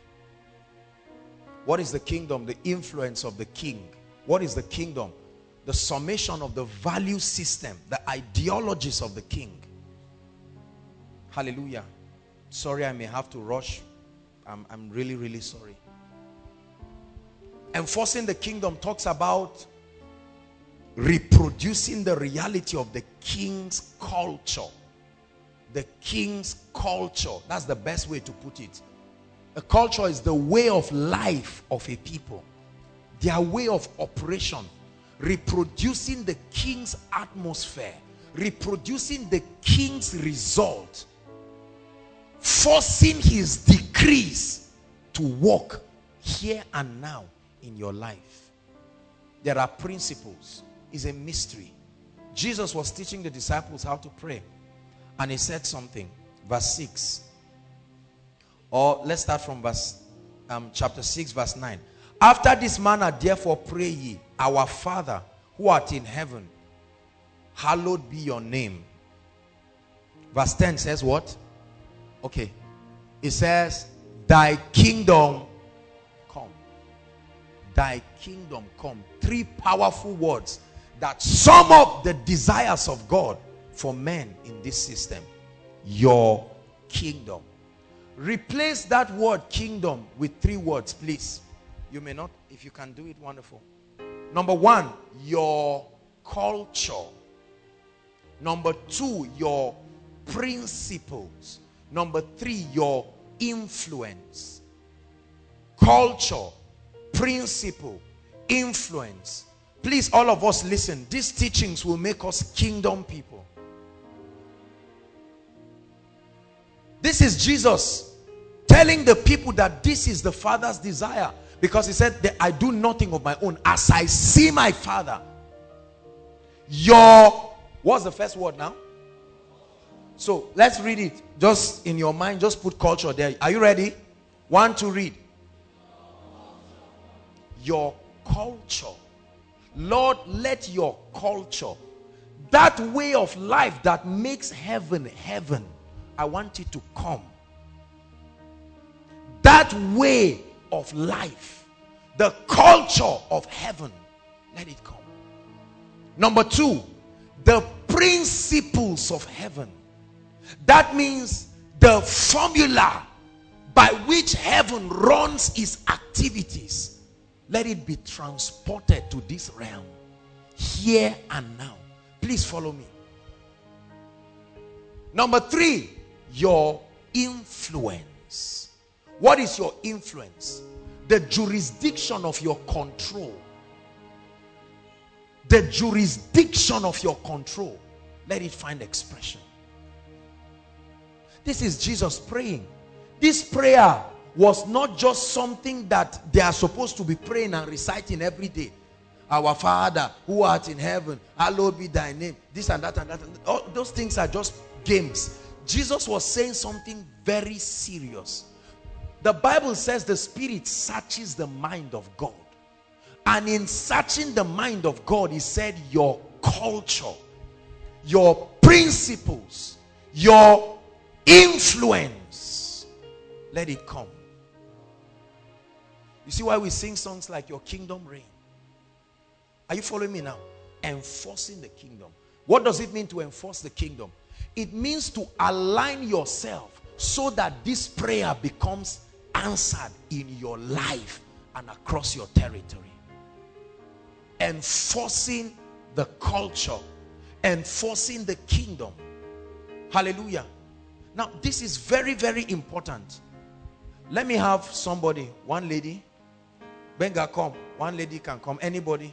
What is the kingdom? The influence of the king. What is the kingdom? The summation of the value system, the ideologies of the king. Hallelujah. Sorry, I may have to rush. I'm really, really sorry. Enforcing the kingdom talks about reproducing the reality of the king's culture. The king's culture. That's the best way to put it. A culture is the way of life of a people. Their way of operation. Reproducing the king's atmosphere. Reproducing the king's result. Forcing his decrees to work here and now in your life. There are principles. It's a mystery. Jesus was teaching the disciples how to pray. And he said something. Verse 6. Or let's start from chapter 6 verse 9. After this manner therefore pray ye, our Father who art in heaven, hallowed be your name. Verse 10 says what? Okay. It says, thy kingdom come. Thy kingdom come. Three powerful words that sum up the desires of God for men in this system. Your kingdom. Replace that word kingdom with 3 words, please. You may not, if you can do it, wonderful. Number 1, your culture. Number 2, your principles. Number 3, your influence. Culture, principle, influence. Please, all of us listen. These teachings will make us kingdom people. This is Jesus telling the people that this is the Father's desire. Because he said that I do nothing of my own as I see my Father. What's the first word now? So let's read it. Just in your mind, just put culture there. Are you ready? 1, 2, read. Your culture. Lord, let your culture, that way of life that makes heaven heaven, I want it to come. That way of life, the culture of heaven, let it come. Number 2, the principles of heaven. That means the formula by which heaven runs its activities. Let it be transported to this realm, here and now. Please follow me. Number 3, your influence. What is your influence? The jurisdiction of your control. The jurisdiction of your control. Let it find expression. This is Jesus praying. This prayer was not just something that they are supposed to be praying and reciting every day. Our Father who art in heaven, hallowed be thy name. This and that and that. All those things are just games. Jesus was saying something very serious. The Bible says the Spirit searches the mind of God. And in searching the mind of God, he said your culture, your principles, your influence, let it come. You see why we sing songs like Your Kingdom Reign? Are you following me now? Enforcing the kingdom. What does it mean to enforce the kingdom? It means to align yourself so that this prayer becomes answered in your life and across your territory. Enforcing the culture, enforcing the kingdom. Hallelujah. Now, this is very, very important. Let me have somebody, one lady. Benga, come. One lady can come. Anybody?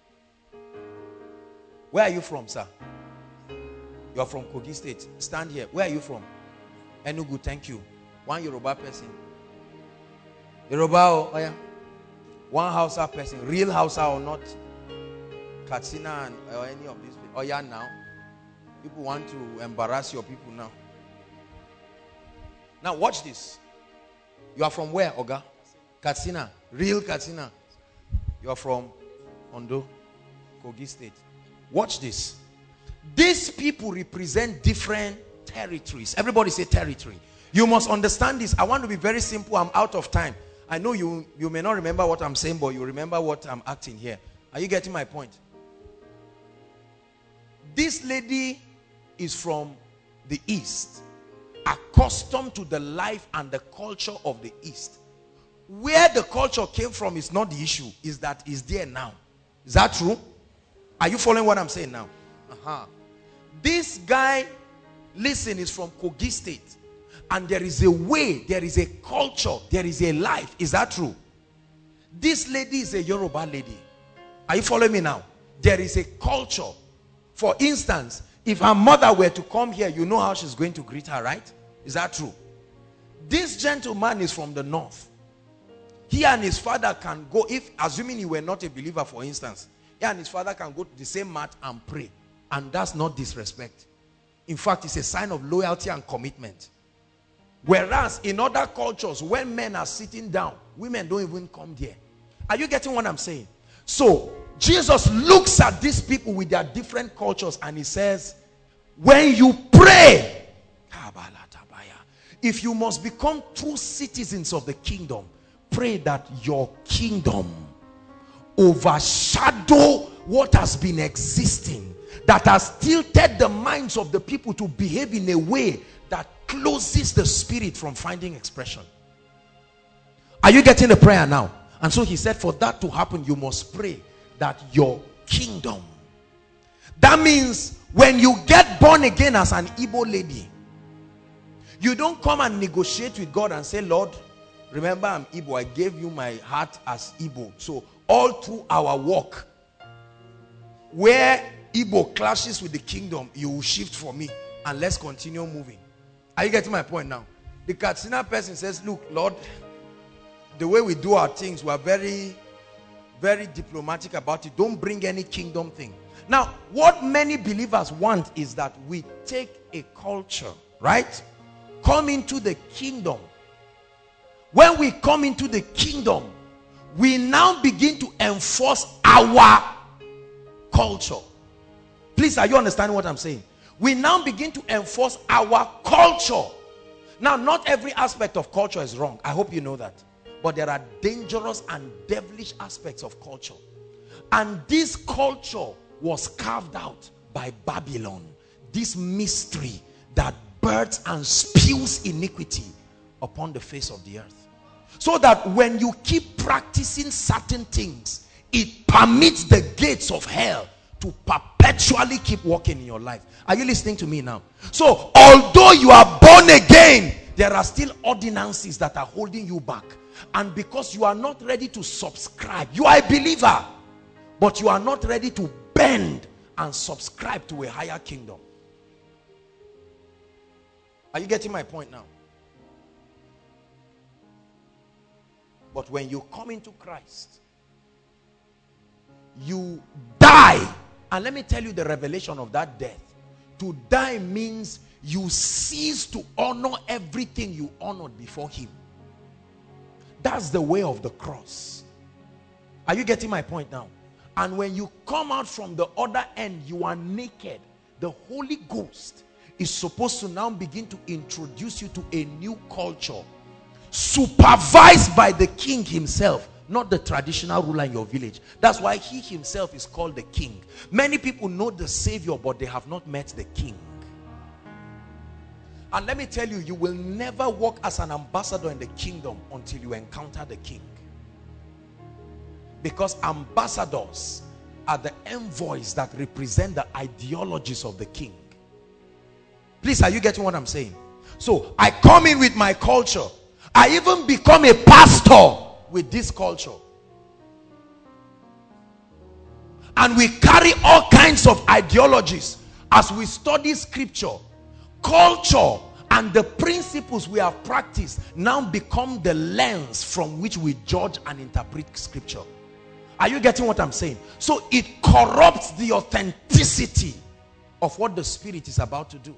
Where are you from, sir? You are from Kogi State. Stand here. Where are you from? Enugu, thank you. One Yoruba person. Yoruba, oh yeah. One Hausa person. Real Hausa or not? Katsina or any of these people. Oh yeah, now. People want to embarrass your people now. Now watch this. You are from where, Oga? Katsina. Real Katsina. You are from Ondo, Kogi State. Watch this. These people represent different territories. Everybody say territory. You must understand this. I want to be very simple. I'm out of time. I know you may not remember what I'm saying, but you remember what I'm acting here. Are you getting my point? This lady is from the East, accustomed to the life and the culture of the East. Where the culture came from is not the issue, is that it's there now. Is that true? Are you following what I'm saying now? This guy, listen, is from Kogi State. And there is a way, there is a culture, there is a life. Is that true? This lady is a Yoruba lady. Are you following me now? There is a culture. For instance, if her mother were to come here, you know how she's going to greet her, right? Is that true? This gentleman is from the north. He and his father can go, if assuming he were not a believer, for instance, he and his father can go to the same mat and pray. And that's not disrespect. In fact, it's a sign of loyalty and commitment. Whereas in other cultures, when men are sitting down, women don't even come there. Are you getting what I'm saying? So, Jesus looks at these people with their different cultures and he says, when you pray, if you must become true citizens of the kingdom, pray that your kingdom overshadow what has been existing. that has tilted the minds of the people to behave in a way that closes the spirit from finding expression. Are you getting the prayer now? And so he said, for that to happen, you must pray that your kingdom. That means when you get born again as an Igbo lady, you don't come and negotiate with God and say, Lord, remember I'm Igbo. I gave you my heart as Igbo. So all through our walk, where Igbo clashes with the kingdom, you will shift for me and let's continue moving. Are you getting my point now? The Katsina person says, look, Lord, the way we do our things, we are very, very diplomatic about it. Don't bring any kingdom thing. Now, what many believers want is that we take a culture, right? Come into the kingdom. When we come into the kingdom, we now begin to enforce our culture. Please, are you understanding what I'm saying? We now begin to enforce our culture. Now, not every aspect of culture is wrong. I hope you know that. But there are dangerous and devilish aspects of culture. And this culture was carved out by Babylon. This mystery that births and spews iniquity upon the face of the earth. So that when you keep practicing certain things, it permits the gates of hell to perpetually keep walking in your life. Are you listening to me now? So, although you are born again, there are still ordinances that are holding you back. And because you are not ready to subscribe, you are a believer, but you are not ready to bend and subscribe to a higher kingdom. Are you getting my point now? But when you come into Christ, you die. And let me tell you the revelation of that death. To die means you cease to honor everything you honored before him. That's the way of the cross. Are you getting my point now? And when you come out from the other end, you are naked. The Holy Ghost is supposed to now begin to introduce you to a new culture, supervised by the king himself, not the traditional ruler in your village. That's why he himself is called the king. Many people know the Savior, but they have not met the king. And let me tell you, you will never walk as an ambassador in the kingdom until you encounter the king. Because ambassadors are the envoys that represent the ideologies of the king. Please, are you getting what I'm saying? So, I come in with my culture. I even become a pastor with this culture. And we carry all kinds of ideologies. As we study scripture, culture and the principles we have practiced now become the lens from which we judge and interpret scripture. Are you getting what I'm saying? So it corrupts the authenticity of what the Spirit is about to do.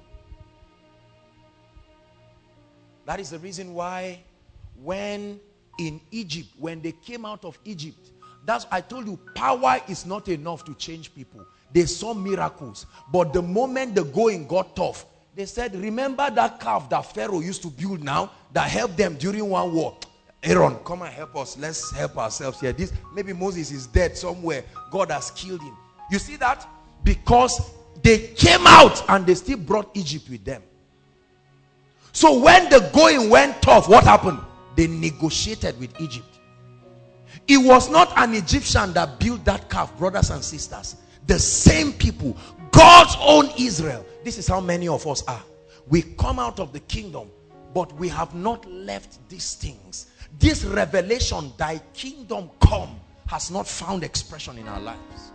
That is the reason why when in Egypt, when they came out of Egypt, that's, I told you, power is not enough to change people. They saw miracles, but the moment the going got tough, they said, remember that calf that Pharaoh used to build now that helped them during one war? Aaron, come and help us. Let's help ourselves here. This, maybe Moses is dead somewhere. God has killed him. You see that? Because they came out and they still brought Egypt with them. So when the going went tough, what happened? They negotiated with Egypt. It was not an Egyptian that built that calf, brothers and sisters. The same people, God's own Israel. This is how many of us are. We come out of the kingdom, but we have not left these things. This revelation, thy kingdom come, has not found expression in our lives.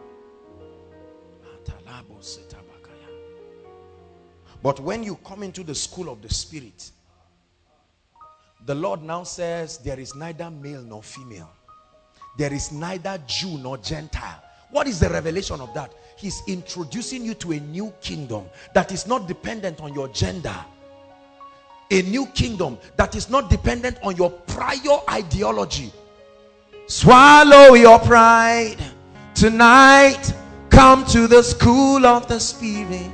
But when you come into the school of the Spirit, the Lord now says there is neither male nor female. There is neither Jew nor Gentile. What is the revelation of that? He's introducing you to a new kingdom that is not dependent on your gender. A new kingdom that is not dependent on your prior ideology. Swallow your pride tonight. Come to the school of the Spirit.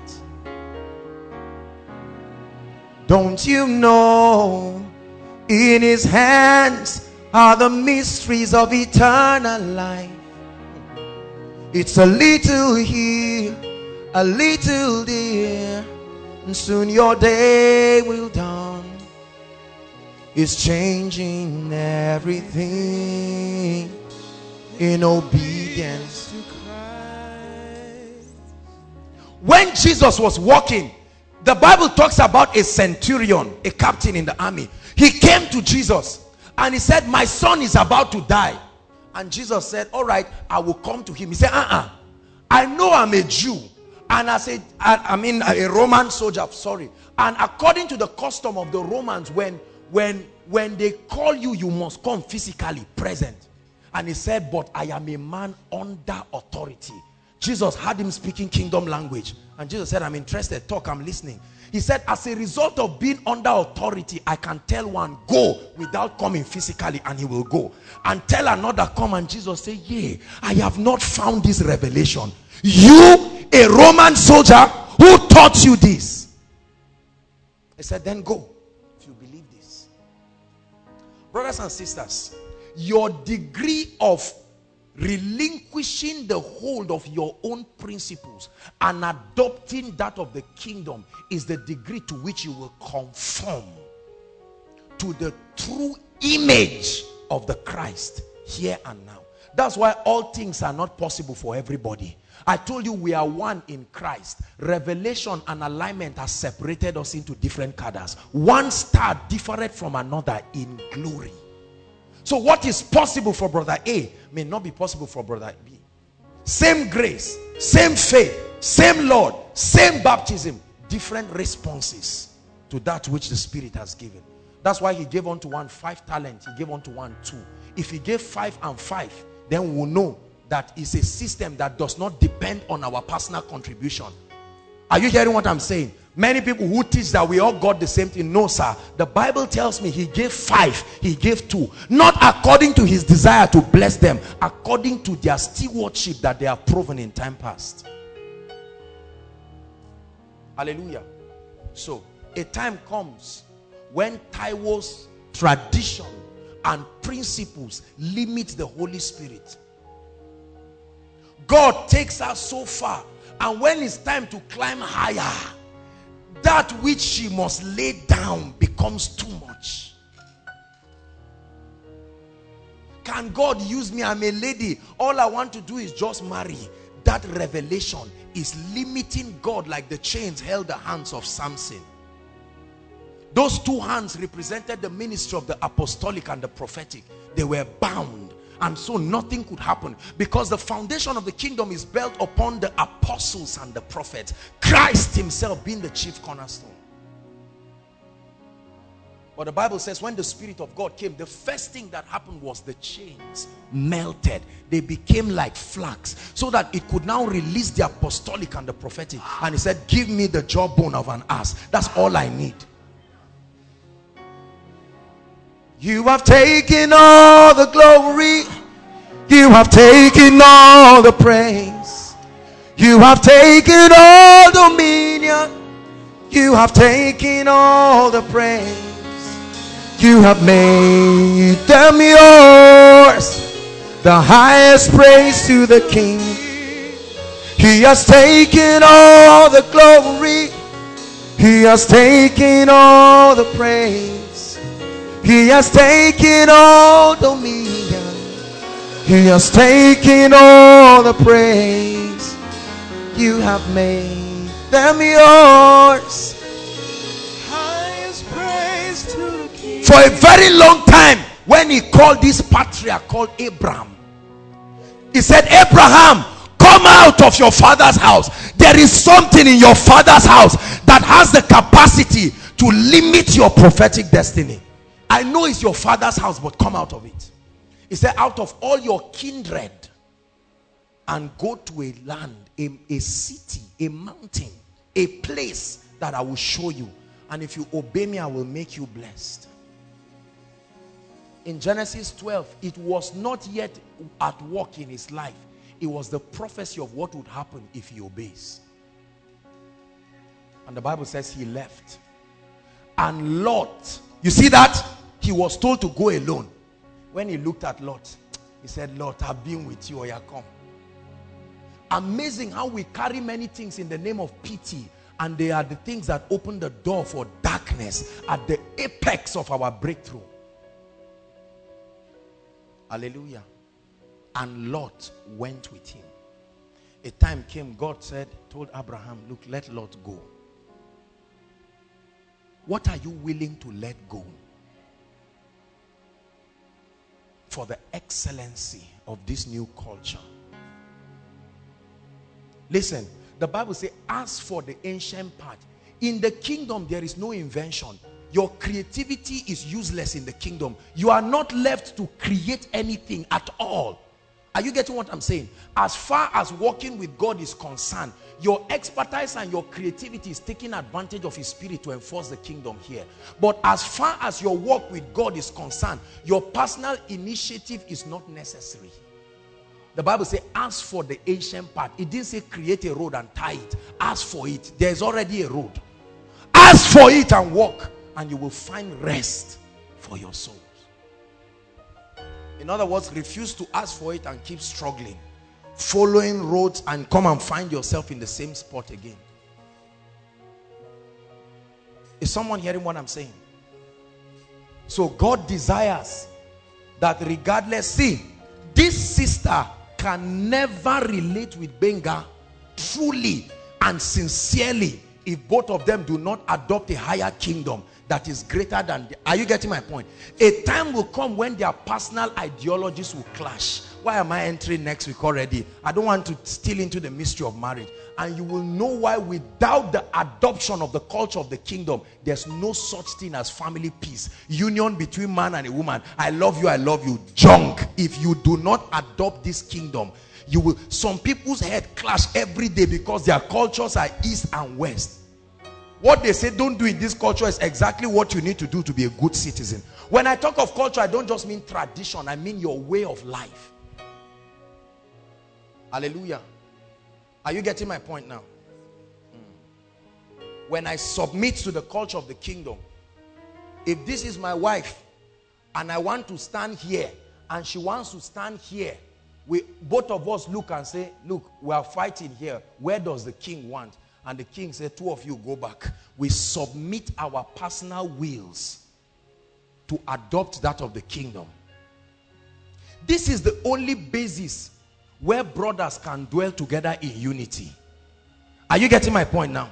Don't you know in his hands are the mysteries of eternal life? It's a little here a little dear, and soon your day will dawn. It's changing everything in obedience to Christ. When Jesus was walking, the Bible talks about a centurion, a captain in the army. He came to Jesus and he said, my son is about to die. And Jesus said, all right, I will come to him. He said, I know I'm a Jew, and I'm a Roman soldier, sorry. And according to the custom of the Romans, when they call you, you must come physically present. And he said, but I am a man under authority. Jesus had him speaking kingdom language. And Jesus said, I'm interested, talk, I'm listening. He said, as a result of being under authority, I can tell one, go, without coming physically, and he will go. And tell another, come, and Jesus said, yea, I have not found this revelation. You, a Roman soldier, who taught you this? He said, then go, if you believe this. Brothers and sisters, your degree of relinquishing the hold of your own principles and adopting that of the kingdom is the degree to which you will conform to the true image of the Christ here and now. That's why all things are not possible for everybody. I told you we are one in Christ. Revelation and alignment has separated us into different cadres. One star different from another in glory. So what is possible for brother A may not be possible for brother B. Same grace, same faith, same Lord, same baptism, different responses to that which the Spirit has given. That's why he gave unto one 5 talents, he gave unto one 2. If he gave 5 and 5, then we'll know that it's a system that does not depend on our personal contribution. Are you hearing what I'm saying? Many people who teach that we all got the same thing. No, sir. The Bible tells me he gave 5, he gave 2. Not according to his desire to bless them, according to their stewardship that they have proven in time past. Hallelujah. So, a time comes when Taiwo's tradition and principles limit the Holy Spirit. God takes us so far, and when it's time to climb higher, that which she must lay down becomes too much. Can God use me? I'm a lady. All I want to do is just marry. That revelation is limiting God, like the chains held the hands of Samson. Those 2 hands represented the ministry of the apostolic and the prophetic. They were bound, and so nothing could happen, because the foundation of the kingdom is built upon the apostles and the prophets, Christ himself being the chief cornerstone. But the Bible says when the Spirit of God came, the first thing that happened was the chains melted. They became like flax, so that it could now release the apostolic and the prophetic. And he said, give me the jawbone of an ass. That's all I need. You have taken all the glory. You have taken all the praise. You have taken all dominion. You have taken all the praise. You have made them yours. The highest praise to the King. He has taken all the glory. He has taken all the praise. He has taken all dominion. He has taken all the praise. You have made them yours. Highest praise to the King. For a very long time, when he called this patriarch called Abraham, he said, Abraham, come out of your father's house. There is something in your father's house that has the capacity to limit your prophetic destiny. I know it's your father's house, but come out of it. He said, out of all your kindred, and go to a land, a city, a mountain, a place that I will show you. And if you obey me, I will make you blessed. In Genesis 12, it was not yet at work in his life. It was the prophecy of what would happen if he obeys. And the Bible says he left. And Lot, you see that? He was told to go alone. When he looked at Lot, he said, Lot, I've been with you, or you come. Amazing how we carry many things in the name of pity, and they are the things that open the door for darkness at the apex of our breakthrough. Hallelujah. And Lot went with him. A time came, God told Abraham, look, let Lot go. What are you willing to let go for the excellency of this new culture? Listen, the Bible says, as for the ancient part, in the kingdom there is no invention. Your creativity is useless in the kingdom. You are not left to create anything at all. Are you getting what I'm saying? As far as walking with God is concerned, your expertise and your creativity is taking advantage of his spirit to enforce the kingdom here. But as far as your walk with God is concerned, your personal initiative is not necessary. The Bible says, ask for the ancient part. It didn't say create a road and tie it. Ask for it. There's already a road. Ask for it and walk, and you will find rest for your souls. In other words, refuse to ask for it and keep struggling, following roads, and come and find yourself in the same spot again. Is someone hearing what I'm saying? So God desires that regardless, see, this sister can never relate with Benga truly and sincerely if both of them do not adopt a higher kingdom that is greater than are you getting my point? A time will come when their personal ideologies will clash. Why am I entering next week already? I don't want to steal into the mystery of marriage. And you will know why, without the adoption of the culture of the kingdom, there's no such thing as family peace. Union between man and a woman. I love you. Junk. If you do not adopt this kingdom, you will. Some people's head clash every day because their cultures are east and west. What they say don't do in this culture is exactly what you need to do to be a good citizen. When I talk of culture, I don't just mean tradition. I mean your way of life. Hallelujah. Are you getting my point now? When I submit to the culture of the kingdom, if this is my wife and I want to stand here and she wants to stand here, both of us look and say, look, we are fighting here. Where does the king want? And the king said, two of you go back. We submit our personal wills to adopt that of the kingdom. This is the only basis where brothers can dwell together in unity. Are you getting my point now?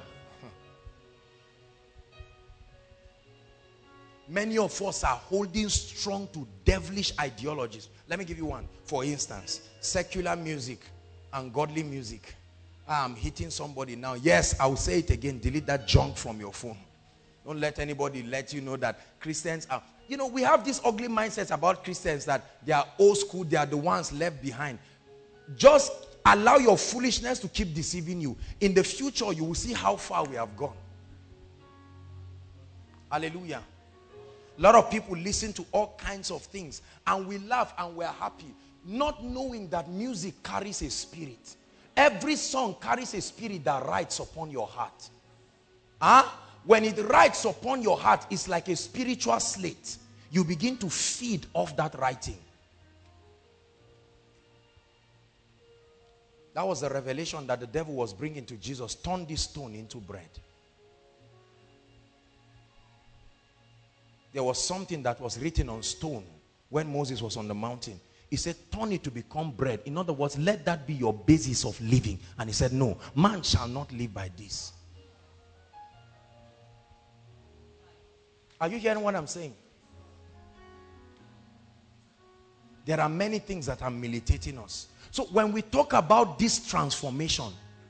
Many of us are holding strong to devilish ideologies. Let me give you one. For instance, secular music and godly music. I'm hitting somebody now. Yes, I will say it again. Delete that junk from your phone. Don't let anybody let you know that Christians are... You know, we have this ugly mindset about Christians that they are old school. They are the ones left behind. Just allow your foolishness to keep deceiving you. In the future, you will see how far we have gone. Hallelujah. A lot of people listen to all kinds of things and we laugh and we're happy, not knowing that music carries a spirit. Every song carries a spirit that writes upon your heart. When it writes upon your heart, it's like a spiritual slate. You begin to feed off that writing. That was the revelation that the devil was bringing to Jesus. Turn this stone into bread. There was something that was written on stone when Moses was on the mountain. He said, turn it to become bread. In other words, let that be your basis of living. And he said, no, man shall not live by this. Are you hearing what I'm saying? There are many things that are militating us. So when we talk about this transformation,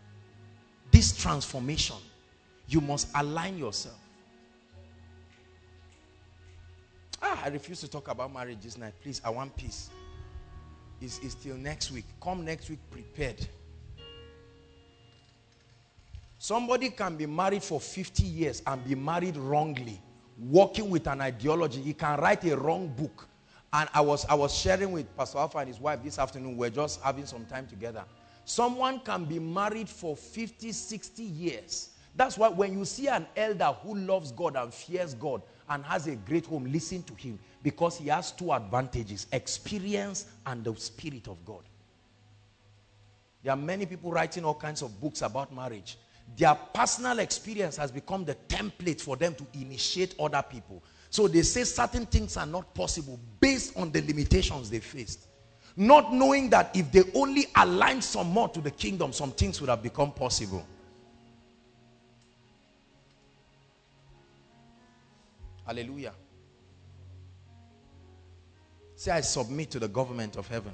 you must align yourself. I refuse to talk about marriage this night. Please, I want peace. It's till next week. Come next week prepared. Somebody can be married for 50 years and be married wrongly, working with an ideology. He can write a wrong book. And I was sharing with Pastor Alpha and his wife this afternoon. We're just having some time together. Someone can be married for 50, 60 years. That's why when you see an elder who loves God and fears God and has a great home, listen to him, because he has two advantages: experience and the Spirit of God. There are many people writing all kinds of books about marriage. Their personal experience has become the template for them to initiate other people. So they say certain things are not possible based on the limitations they faced. Not knowing that if they only aligned some more to the kingdom, some things would have become possible. Hallelujah. Say, I submit to the government of heaven.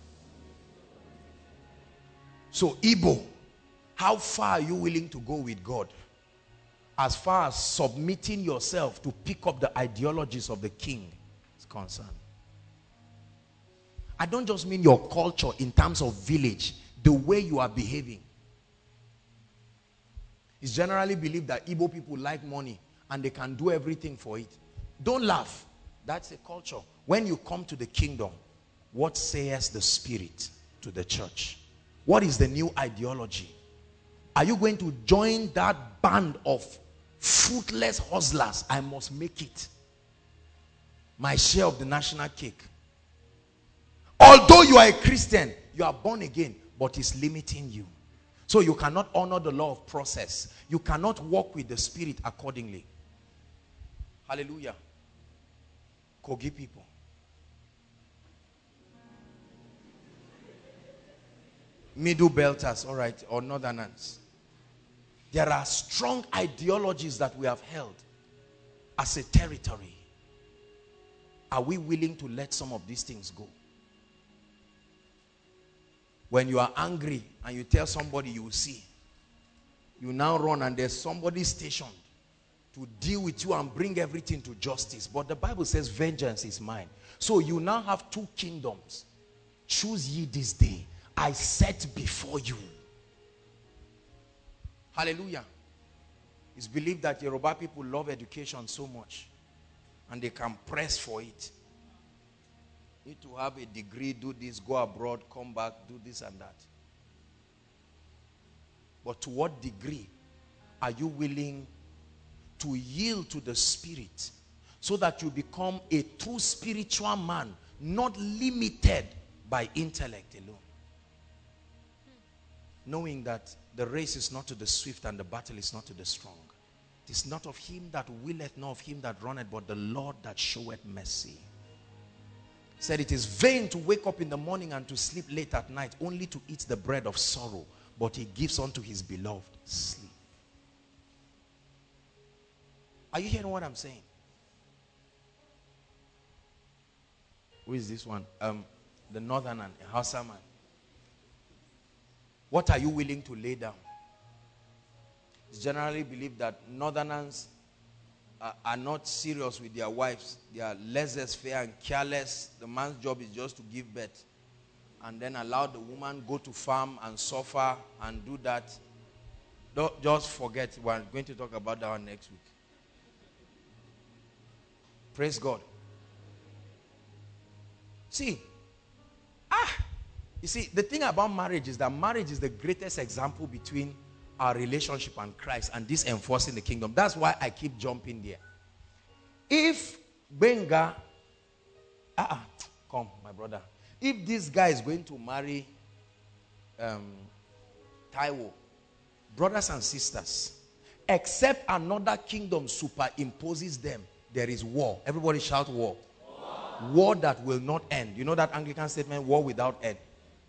So, Igbo, how far are you willing to go with God? As far as submitting yourself to pick up the ideologies of the king is concerned. I don't just mean your culture in terms of village, the way you are behaving. It's generally believed that Igbo people like money and they can do everything for it. Don't laugh. That's a culture. When you come to the kingdom, what says the Spirit to the church? What is the new ideology? Are you going to join that band of fruitless hustlers? I must make it my share of the national cake. Although you are a Christian, you are born again, but it's limiting you. So you cannot honor the law of process. You cannot walk with the Spirit accordingly. Hallelujah. Kogi people. Middle belters, all right, or northerners. There are strong ideologies that we have held as a territory. Are we willing to let some of these things go? When you are angry and you tell somebody, you will see. You now run and there's somebody stationed to deal with you and bring everything to justice. But the Bible says vengeance is mine. So you now have two kingdoms. Choose ye this day. I set before you. Hallelujah. It's believed that Yoruba people love education so much and they can press for it. Need to have a degree, do this, go abroad, come back, do this and that. But to what degree are you willing to yield to the Spirit so that you become a true spiritual man, not limited by intellect alone? Knowing that the race is not to the swift and the battle is not to the strong. It is not of him that willeth, nor of him that runneth, but the Lord that showeth mercy. Said it is vain to wake up in the morning and to sleep late at night, only to eat the bread of sorrow, but he gives unto his beloved sleep. Are you hearing what I'm saying? Who is this one? The northern and a Hausa man. What are you willing to lay down? It's generally believed that northerners are not serious with their wives. They are laissez-faire and careless. The man's job is just to give birth and then allow the woman go to farm and suffer and do that. Don't just forget. We're going to talk about that one next week. Praise God. See, you see, the thing about marriage is that marriage is the greatest example between our relationship and Christ and this enforcing the kingdom. That's why I keep jumping there. If Benga, come my brother, if this guy is going to marry Taiwo, brothers and sisters, except another kingdom superimposes them, there is war. Everybody shout war. War that will not end. You know that Anglican statement, war without end.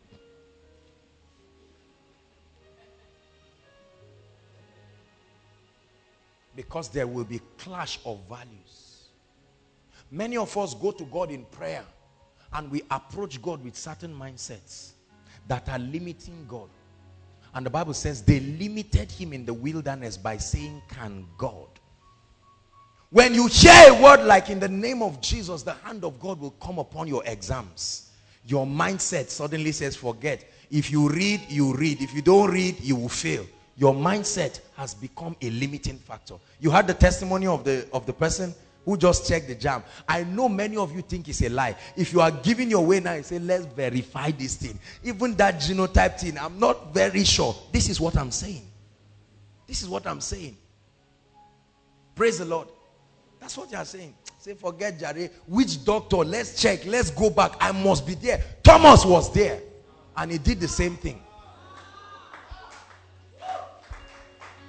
Because there will be clash of values. Many of us go to God in prayer and we approach God with certain mindsets that are limiting God. And the Bible says they limited him in the wilderness by saying, can God? When you hear a word like in the name of Jesus, the hand of God will come upon your exams. Your mindset suddenly says, forget. If you read, you read. If you don't read, you will fail. Your mindset has become a limiting factor. You heard the testimony of the person who just checked the JAMB. I know many of you think it's a lie. If you are giving your way now, you say, let's verify this thing. Even that genotype thing, I'm not very sure. This is what I'm saying. This is what I'm saying. Praise the Lord. That's what you are saying. Say, forget Jare. Which doctor? Let's check. Let's go back. I must be there. Thomas was there. And he did the same thing.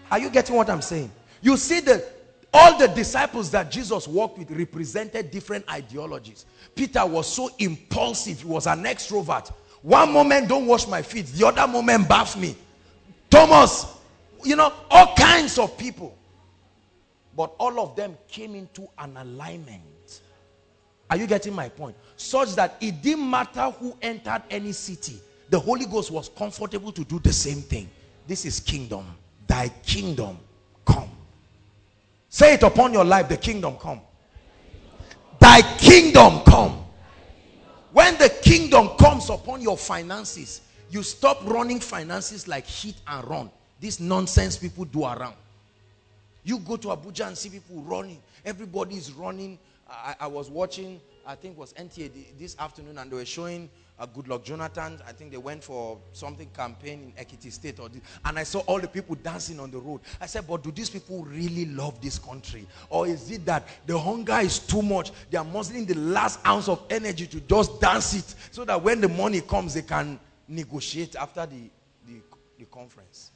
Are you getting what I'm saying? You see that all the disciples that Jesus walked with represented different ideologies. Peter was so impulsive. He was an extrovert. One moment, don't wash my feet. The other moment, bath me. Thomas, you know, all kinds of people. But all of them came into an alignment. Are you getting my point? Such that it didn't matter who entered any city. The Holy Ghost was comfortable to do the same thing. This is kingdom. Thy kingdom come. Say it upon your life, the kingdom come. Thy kingdom come. When the kingdom comes upon your finances, you stop running finances like hit and run. This nonsense people do around. You go to Abuja and see people running. Everybody is running. I was watching, I think it was NTA this afternoon, and they were showing Goodluck Jonathan. I think they went for something campaign in Ekiti State. And I saw all the people dancing on the road. I said, but do these people really love this country? Or is it that the hunger is too much? They are muzzling the last ounce of energy to just dance it, so that when the money comes, they can negotiate after the conference.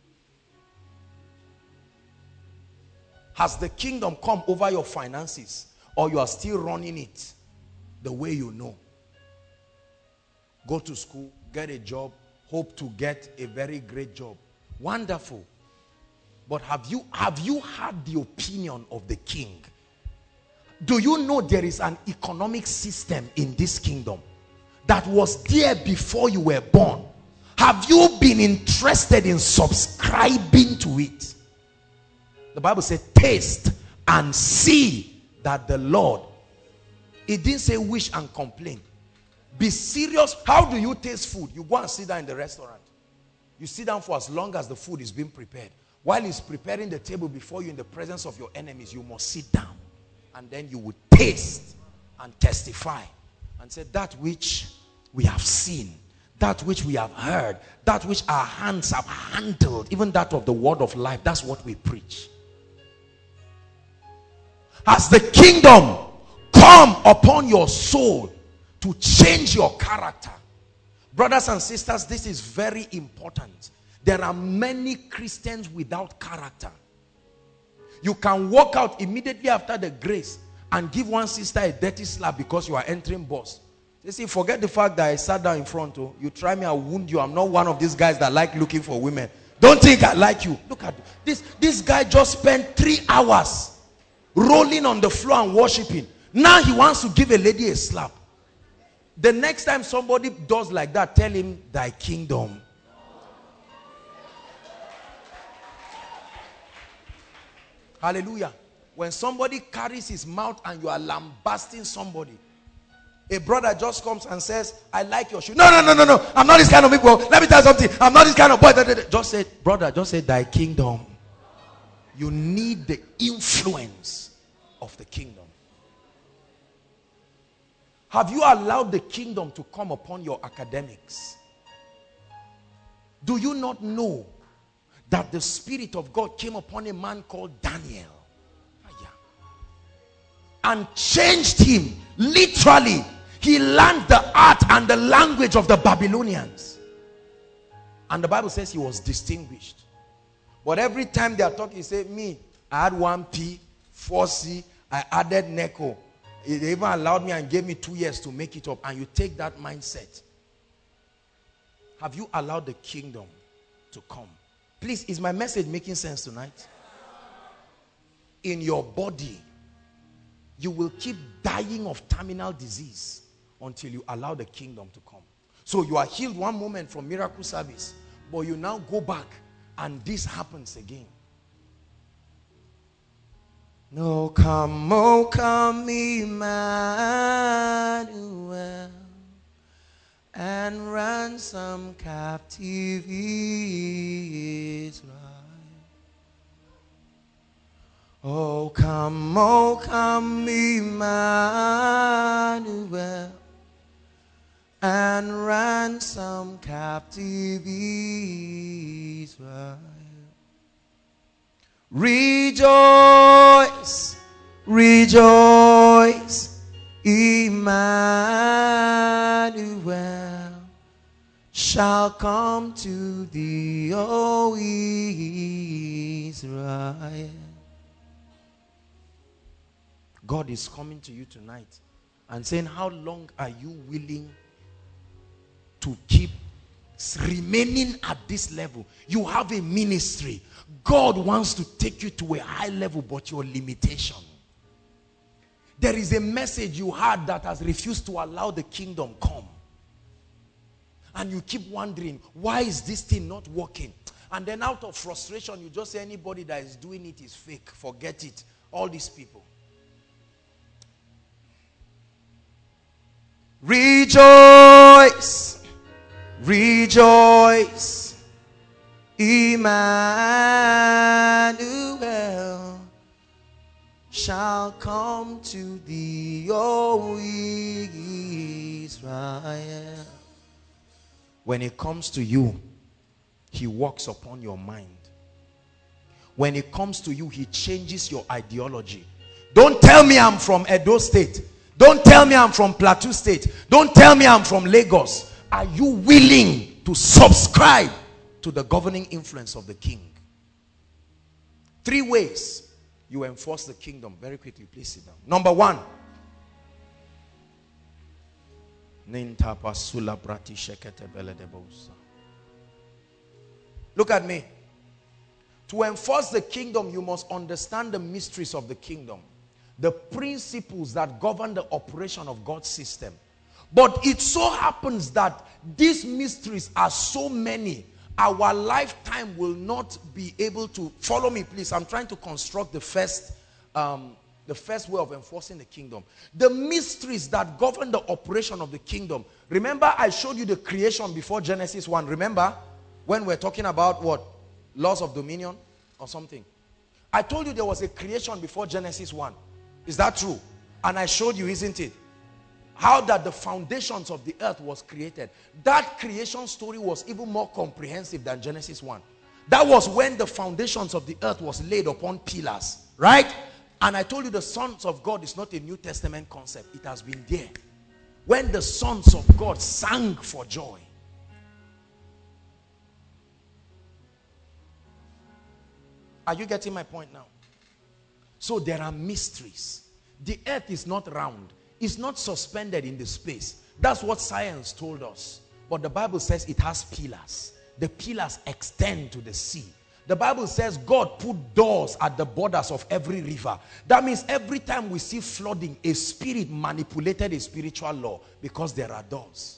Has the kingdom come over your finances? Or you are still running it the way you know? Go to school, get a job, hope to get a very great job. Wonderful. But have you had the opinion of the king? Do you know there is an economic system in this kingdom that was there before you were born? Have you been interested in subscribing to it? The Bible said, taste and see that the Lord, it didn't say wish and complain. Be serious. How do you taste food? You go and sit down in the restaurant. You sit down for as long as the food is being prepared. While he's preparing the table before you in the presence of your enemies, you must sit down. And then you would taste and testify and say, that which we have seen, that which we have heard, that which our hands have handled, even that of the word of life, that's what we preach. Has the kingdom come upon your soul to change your character? Brothers and sisters, this is very important. There are many Christians without character. You can walk out immediately after the grace and give one sister a dirty slap because you are entering bus. You see, forget the fact that I sat down in front. Oh, you try me, I'll wound you. I'm not one of these guys that like looking for women. Don't think I like you. Look at this. This guy just spent 3 hours rolling on the floor and worshiping. Now he wants to give a lady a slap. The next time somebody does like that, tell him, thy kingdom. Hallelujah. When somebody carries his mouth and you are lambasting somebody, a brother just comes and says, I like your shoe. No. I'm not this kind of people. Let me tell you something. I'm not this kind of boy. Just say, brother, just say, thy kingdom. You need the influence of the kingdom. Have you allowed the kingdom to come upon your academics? Do you not know that the Spirit of God came upon a man called Daniel and changed him? Literally, he learned the art and the language of the Babylonians. And the Bible says he was distinguished. But every time they are talking, he said, me, I had 1P, 4C, I added NECO. They even allowed me and gave me 2 years to make it up. And you take that mindset. Have you allowed the kingdom to come? Please, is my message making sense tonight? In your body, you will keep dying of terminal disease until you allow the kingdom to come. So you are healed one moment from miracle service, but you now go back and this happens again. No, come, oh, come, Emmanuel, and ransom captive Israel. Oh, come, Emmanuel, and ransom captive Israel. Rejoice, rejoice, Emmanuel shall come to thee, O Israel. Israel. God is coming to you tonight and saying, how long are you willing to keep remaining at this level? You have a ministry. God wants to take you to a high level, but your limitation. There is a message you had that has refused to allow the kingdom come. And you keep wondering, why is this thing not working? And then out of frustration, you just say anybody that is doing it is fake. Forget it. All these people. Rejoice. Rejoice. Emmanuel shall come to thee, O Israel. When it comes to you, he walks upon your mind. When it comes to you, he changes your ideology. Don't tell me I'm from Edo State. Don't tell me I'm from Plateau State. Don't tell me I'm from Lagos. Are you willing to subscribe to the governing influence of the king? 3 ways you enforce the kingdom. Very quickly, please sit down. Number 1. Look at me. To enforce the kingdom, you must understand the mysteries of the kingdom, the principles that govern the operation of God's system. But it so happens that these mysteries are so many, our lifetime will not be able to. Follow me, please. I'm trying to construct the first way of enforcing the kingdom. The mysteries that govern the operation of the kingdom. Remember, I showed you the creation before Genesis 1. Remember when we're talking about what? Laws of dominion or something. I told you there was a creation before Genesis 1. Is that true? And I showed you, isn't it? How that the foundations of the earth was created. That creation story was even more comprehensive than Genesis 1. That was when the foundations of the earth was laid upon pillars. Right? And I told you the sons of God is not a New Testament concept. It has been there. When the sons of God sang for joy. Are you getting my point now? So there are mysteries. The earth is not round. It's not suspended in the space. That's what science told us. But the Bible says it has pillars. The pillars extend to the sea. The Bible says God put doors at the borders of every river. That means every time we see flooding, a spirit manipulated a spiritual law because there are doors.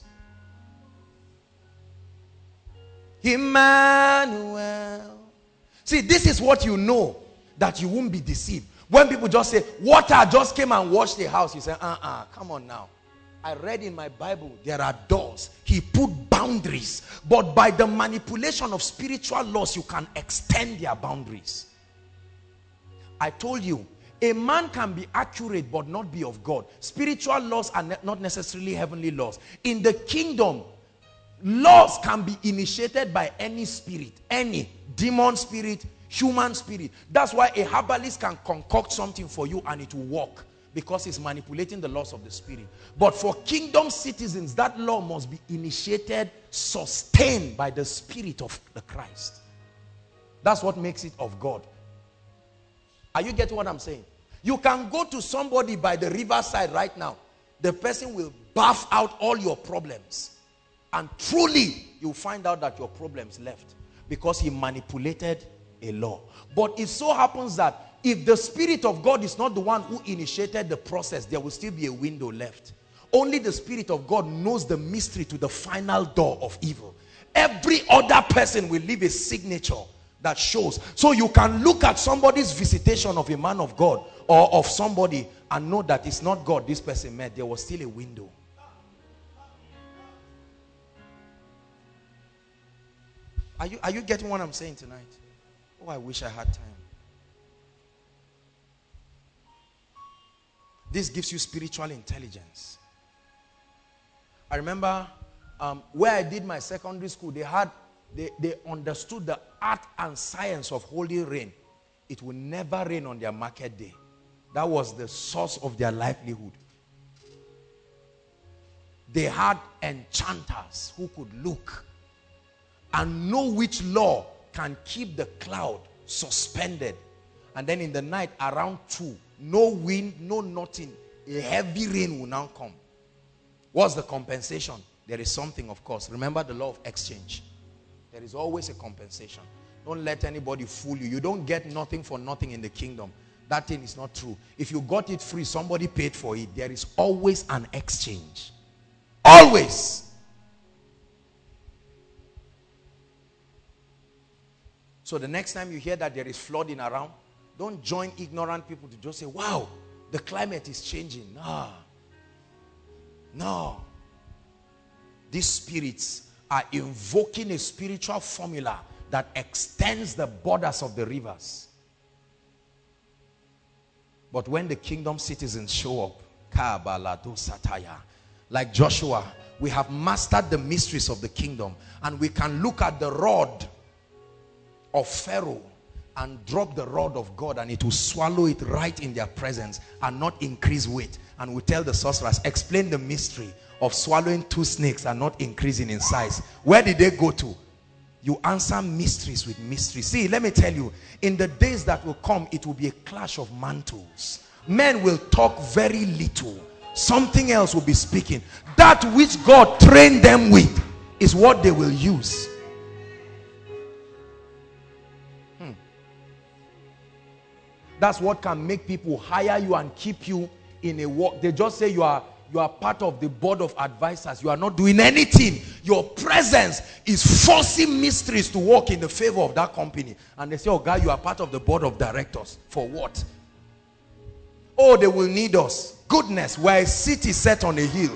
Emmanuel. See, this is what you know, that you won't be deceived. When people just say, water just came and washed the house, you say, come on now. I read in my Bible, there are doors. He put boundaries. But by the manipulation of spiritual laws, you can extend their boundaries. I told you, a man can be accurate but not be of God. Spiritual laws are not necessarily heavenly laws. In the kingdom, laws can be initiated by any spirit, any demon spirit, human spirit. That's why a herbalist can concoct something for you and it will work, because he's manipulating the laws of the spirit. But for kingdom citizens, that law must be initiated, sustained by the spirit of the Christ. That's what makes it of God. Are you getting what I'm saying? You can go to somebody by the riverside right now. The person will bath out all your problems. And truly, you'll find out that your problems left because he manipulated a law. But it so happens that if the Spirit of God is not the one who initiated the process, there will still be a window left. Only the Spirit of God knows the mystery to the final door of evil. Every other person will leave a signature that shows. So you can look at somebody's visitation of a man of God or of somebody and know that it's not God this person met. There was still a window. Are you getting what I'm saying tonight? Oh, I wish I had time. This gives you spiritual intelligence. I remember where I did my secondary school, they understood the art and science of holy rain. It will never rain on their market day. That was the source of their livelihood. They had enchanters who could look and know which law can keep the cloud suspended. And then in the night around 2, no wind, no nothing, a heavy rain will now come. What's the compensation? There is something, of course. Remember the law of exchange. There is always a compensation. Don't let anybody fool you. You don't get nothing for nothing in the kingdom. That thing is not true. If you got it free, somebody paid for it. There is always an exchange. Always. So the next time you hear that there is flooding around, don't join ignorant people to just say, wow, the climate is changing. No. No. These spirits are invoking a spiritual formula that extends the borders of the rivers. But when the kingdom citizens show up, like Joshua, we have mastered the mysteries of the kingdom, and we can look at the rod of Pharaoh and drop the rod of God, and it will swallow it right in their presence and not increase weight. And we tell the sorcerers, explain the mystery of swallowing 2 snakes and not increasing in size. Where did they go to? You answer mysteries with mysteries. See, let me tell you, in the days that will come, it will be a clash of mantles. Men will talk very little. Something else will be speaking. That which God trained them with is what they will use. That's what can make people hire you and keep you in a work. They just say you are part of the board of advisors. You are not doing anything. Your presence is forcing mysteries to work in the favor of that company. And they say, oh God, you are part of the board of directors. For what? Oh, they will need us. Goodness, we're a city set on a hill.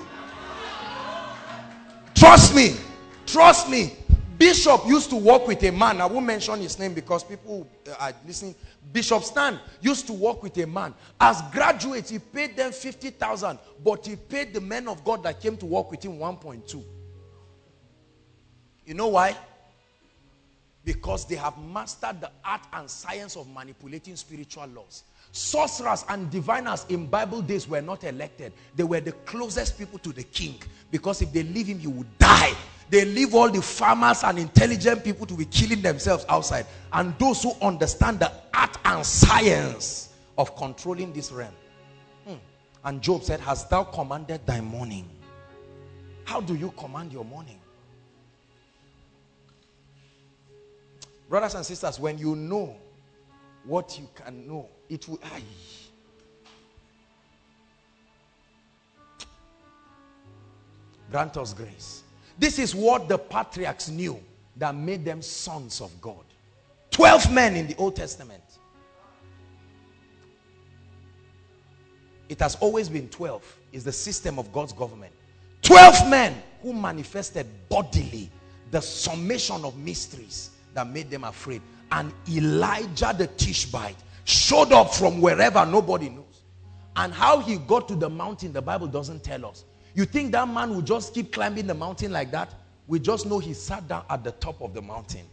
Trust me. Trust me. Bishop used to work with a man. I won't mention his name because people are listening. Bishop Stan used to work with a man. As graduates, he paid them 50,000, but he paid the men of God that came to work with him 1.2. You know why? Because they have mastered the art and science of manipulating spiritual laws. Sorcerers and diviners in Bible days were not elected. They were the closest people to the king, because if they leave him, he would die. They leave all the farmers and intelligent people to be killing themselves outside. And those who understand the art and science of controlling this realm. And Job said, hast thou commanded thy morning? How do you command your morning? Brothers and sisters, when you know what you can know, it will... Grant us grace. This is what the patriarchs knew that made them sons of God. 12 men in the Old Testament. It has always been 12. It's the system of God's government. 12 men who manifested bodily the summation of mysteries that made them afraid. And Elijah the Tishbite showed up from wherever, nobody knows. And how he got to the mountain, the Bible doesn't tell us. You think that man would just keep climbing the mountain like that? We just know he sat down at the top of the mountain.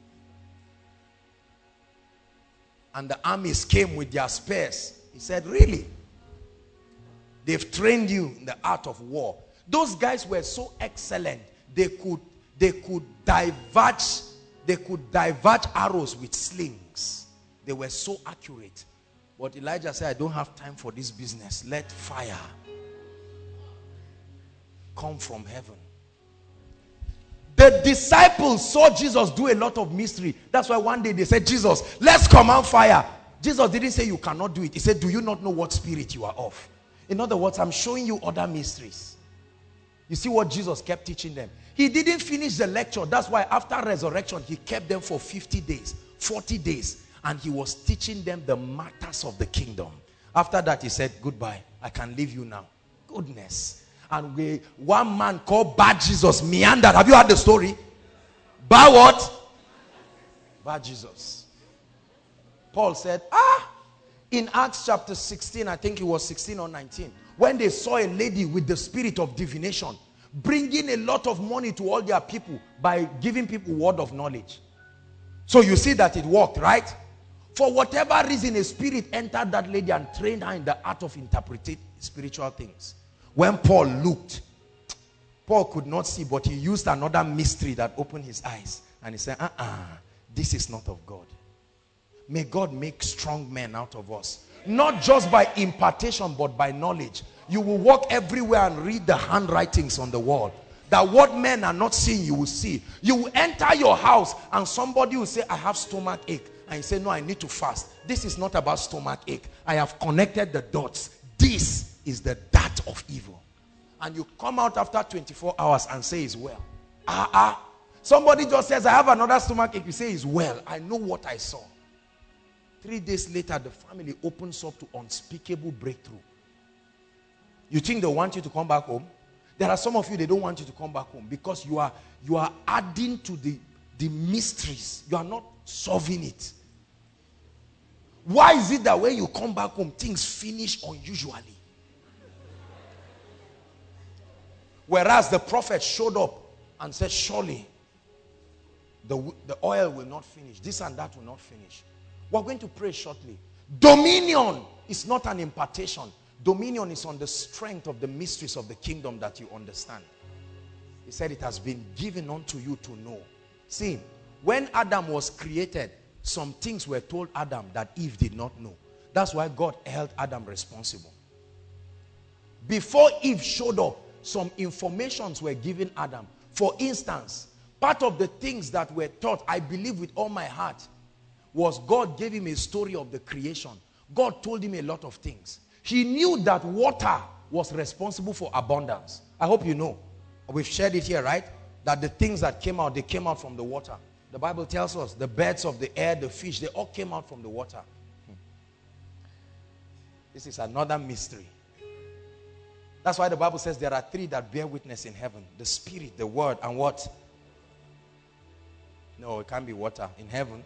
And the armies came with their spears. He said, really? They've trained you in the art of war. Those guys were so excellent. They could diverge arrows with slings. They were so accurate. But Elijah said, I don't have time for this business. Let fire come from heaven. The disciples saw Jesus do a lot of mystery. That's why one day they said, Jesus, let's command fire. Jesus didn't say you cannot do it. He said, do you not know what spirit you are of? In other words, I'm showing you other mysteries. You see what Jesus kept teaching them? He didn't finish the lecture. That's why after resurrection, he kept them for 50 days, 40 days. And he was teaching them the matters of the kingdom. After that, he said, goodbye. I can leave you now. Goodness. And one man called Bar Jesus meandered. Have you heard the story? Bar what? Bar Jesus. Paul said, in Acts chapter 16, I think it was 16 or 19, when they saw a lady with the spirit of divination, bringing a lot of money to all their people by giving people word of knowledge. So you see that it worked, right? For whatever reason, a spirit entered that lady and trained her in the art of interpreting spiritual things. When Paul looked, Paul could not see, but he used another mystery that opened his eyes. And he said, this is not of God. May God make strong men out of us. Not just by impartation, but by knowledge. You will walk everywhere and read the handwritings on the wall. That what men are not seeing, you will see. You will enter your house and somebody will say, I have stomach ache. And you say, no, I need to fast. This is not about stomach ache. I have connected the dots. This is the dart of evil. And you come out after 24 hours and say it's well. Somebody just says, I have another stomach ache. You say it's well. I know what I saw. 3 days later, the family opens up to unspeakable breakthrough. You think they want you to come back home? There are some of you, they don't want you to come back home because you are adding to the mysteries. You are not solving it. Why is it that when you come back home, things finish unusually? Whereas the prophet showed up and said, surely the oil will not finish. This and that will not finish. We're going to pray shortly. Dominion is not an impartation. Dominion is on the strength of the mysteries of the kingdom that you understand. He said it has been given unto you to know. See, when Adam was created, some things were told Adam that Eve did not know. That's why God held Adam responsible. Before Eve showed up, some informations were given Adam. For instance, part of the things that were taught, I believe with all my heart, was God gave him a story of the creation. God told him a lot of things. He knew that water was responsible for abundance. I hope you know. We've shared it here, right? That the things that came out, they came out from the water. The Bible tells us the birds of the air, the fish, they all came out from the water. This is another mystery. That's why the Bible says there are 3 that bear witness in heaven. The Spirit, the Word, and what? No, it can't be water in heaven.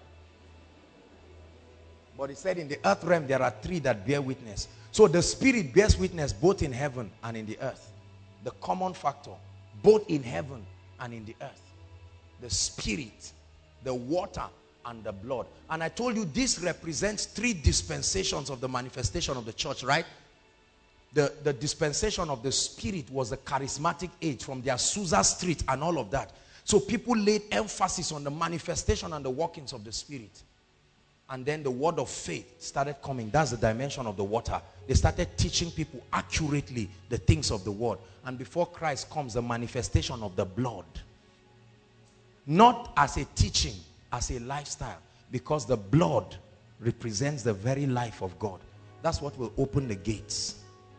But it said in the earth realm there are 3 that bear witness. So the Spirit bears witness both in heaven and in the earth. The common factor, both in heaven and in the earth. The Spirit, the water, and the blood. And I told you this represents 3 dispensations of the manifestation of the church, right? The dispensation of the Spirit was the charismatic age from the Azusa Street and all of that. So people laid emphasis on the manifestation and the workings of the Spirit. And then the word of faith started coming. That's the dimension of the water. They started teaching people accurately the things of the word. And before Christ comes, the manifestation of the blood. Not as a teaching, as a lifestyle. Because the blood represents the very life of God. That's what will open the gates.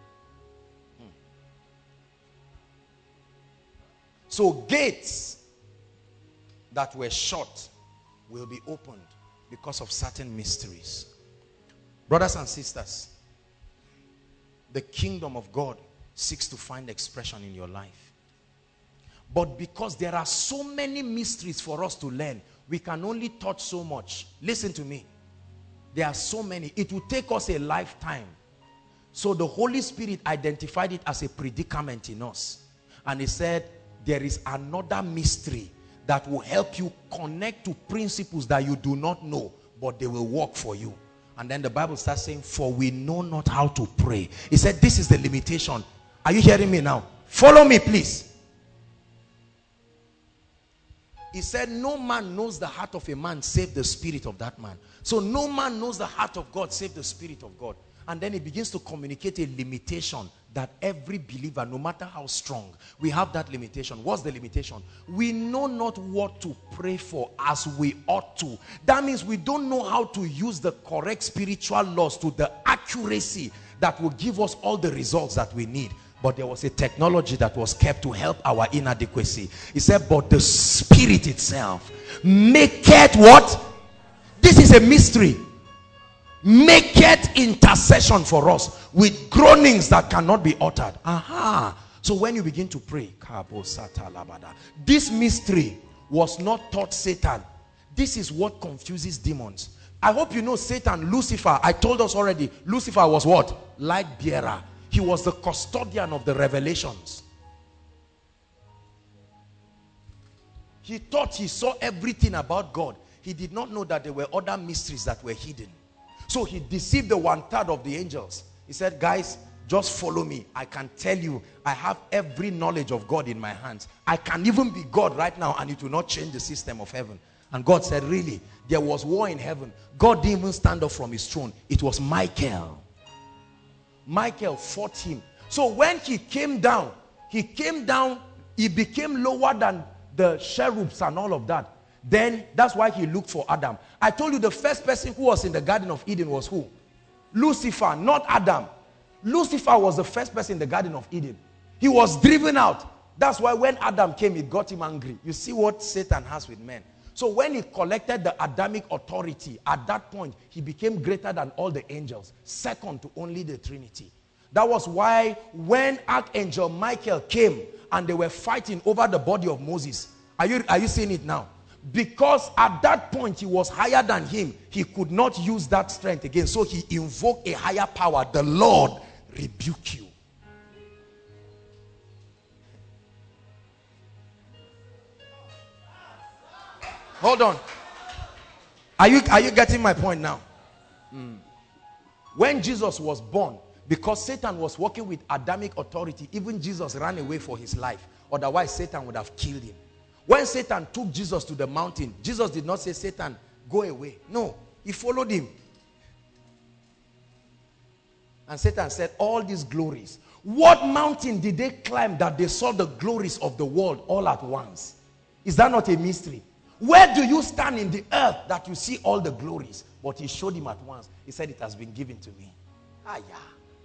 So gates that were shut will be opened because of certain mysteries. Brothers and sisters, the kingdom of God seeks to find expression in your life. But because there are so many mysteries for us to learn, we can only touch so much. Listen to me. There are so many. It will take us a lifetime. So the Holy Spirit identified it as a predicament in us. And he said, there is another mystery that will help you connect to principles that you do not know, but they will work for you. And then the Bible starts saying, for we know not how to pray. He said, this is the limitation. Are you hearing me now? Follow me, please. He said, no man knows the heart of a man save the spirit of that man. So no man knows the heart of God save the spirit of God. And then he begins to communicate a limitation that every believer, no matter how strong, we have that limitation. What's the limitation? We know not what to pray for as we ought to. That means we don't know how to use the correct spiritual laws to the accuracy that will give us all the results that we need. But there was a technology that was kept to help our inadequacy. He said, but the Spirit itself maketh what? This is a mystery. Maketh intercession for us with groanings that cannot be uttered. Aha. So when you begin to pray, this mystery was not taught Satan. This is what confuses demons. I hope you know Satan, Lucifer. I told us already, Lucifer was what? Light bearer. He was the custodian of the revelations. He thought he saw everything about God. He did not know that there were other mysteries that were hidden. So he deceived the 1/3 of the angels. He said, guys, just follow me. I can tell you, I have every knowledge of God in my hands. I can even be God right now and it will not change the system of heaven. And God said, really? There was war in heaven. God didn't even stand up from his throne. It was Michael. Michael fought him. So when he came down, he became lower than the cherubs and all of that. Then that's why he looked for Adam. I told you the first person who was in the Garden of Eden was who? Lucifer, not Adam. Lucifer was the first person in the Garden of Eden. He was driven out. That's why when Adam came, it got him angry. You see what Satan has with men. So when he collected the Adamic authority, at that point, he became greater than all the angels, second to only the Trinity. That was why when Archangel Michael came and they were fighting over the body of Moses, are you seeing it now? Because at that point he was higher than him, he could not use that strength again. So he invoked a higher power. The Lord rebuke you. Hold on. Are you getting my point now? When Jesus was born, because Satan was working with Adamic authority, even Jesus ran away for his life. Otherwise, Satan would have killed him. When Satan took Jesus to the mountain, Jesus did not say, Satan, go away. No, he followed him. And Satan said, all these glories. What mountain did they climb that they saw the glories of the world all at once? Is that not a mystery? Where do you stand in the earth that you see all the glories? But he showed him at once. He said, it has been given to me. Ah, yeah.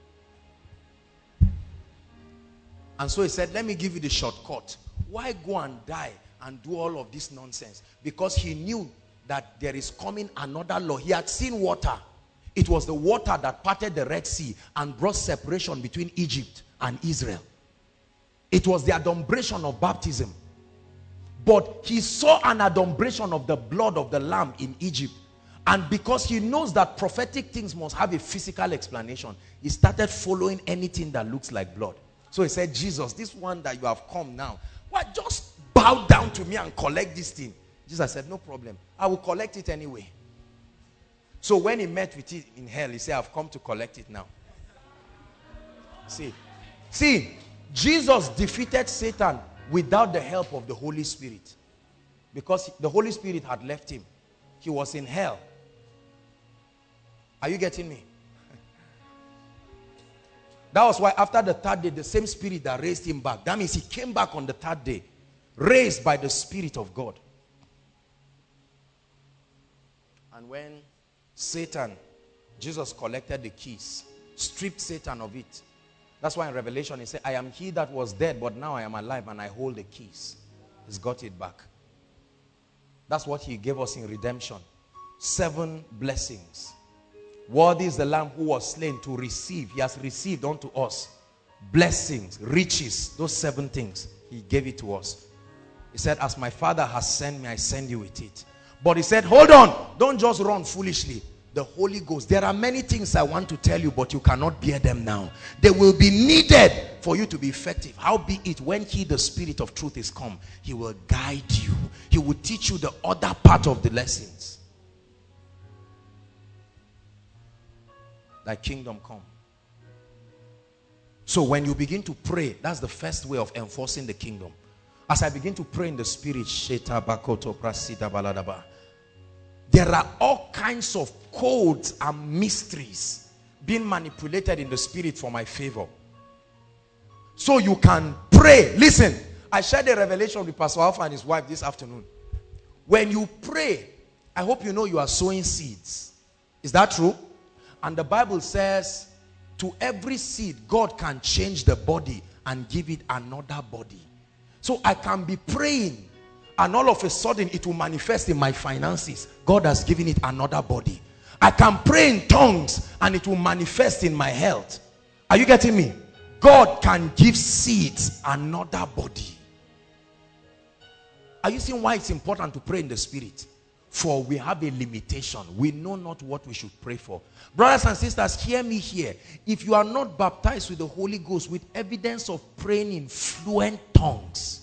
And so he said, let me give you the shortcut. Why go and die and do all of this nonsense? Because he knew that there is coming another law. He had seen water. It was the water that parted the Red Sea and brought separation between Egypt and Israel. It was the adumbration of baptism. But he saw an adumbration of the blood of the lamb in Egypt. And because he knows that prophetic things must have a physical explanation, he started following anything that looks like blood. So he said, Jesus, this one that you have come now, why just bow down to me and collect this thing? Jesus said, no problem. I will collect it anyway. So when he met with it in hell, he said, I've come to collect it now. See, Jesus defeated Satan without the help of the Holy Spirit. Because the Holy Spirit had left him. He was in hell. Are you getting me? That was why after the third day, the same spirit that raised him back. That means he came back on the third day, raised by the Spirit of God. And when Satan, Jesus collected the keys, stripped Satan of it. That's why in Revelation he said, I am he that was dead, but now I am alive and I hold the keys. He's got it back. That's what he gave us in redemption. 7 blessings. Worthy is the Lamb who was slain to receive. He has received unto us blessings, riches, those 7 things. He gave it to us. He said, as my Father has sent me, I send you with it. But he said, hold on, don't just run foolishly. The Holy Ghost, there are many things I want to tell you, but you cannot bear them now. They will be needed for you to be effective. Howbeit, when he, the Spirit of truth, is come, he will guide you. He will teach you the other part of the lessons. Thy kingdom come. So when you begin to pray, that's the first way of enforcing the kingdom. As I begin to pray in the Spirit, there are all kinds of codes and mysteries being manipulated in the Spirit for my favor. So you can pray. Listen, I shared a revelation with Pastor Alpha and his wife this afternoon. When you pray, I hope you know you are sowing seeds. Is that true? And the Bible says, to every seed, God can change the body and give it another body. So I can be praying and all of a sudden it will manifest in my finances. God has given it another body. I can pray in tongues and it will manifest in my health. Are you getting me? God can give seeds another body. Are you seeing why it's important to pray in the Spirit? For we have a limitation. We know not what we should pray for. Brothers and sisters, hear me here. If you are not baptized with the Holy Ghost with evidence of praying in fluent tongues,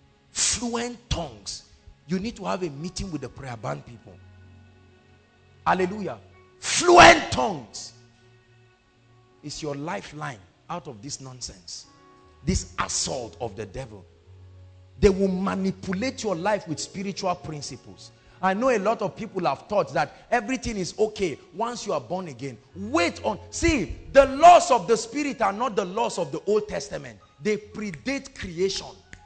you need to have a meeting with the prayer band people. Hallelujah. Fluent tongues is your lifeline out of this nonsense, this assault of the devil. They will manipulate your life with spiritual principles. I know a lot of people have thought that everything is okay once you are born again. Wait on. See, the laws of the Spirit are not the laws of the Old Testament. They predate creation.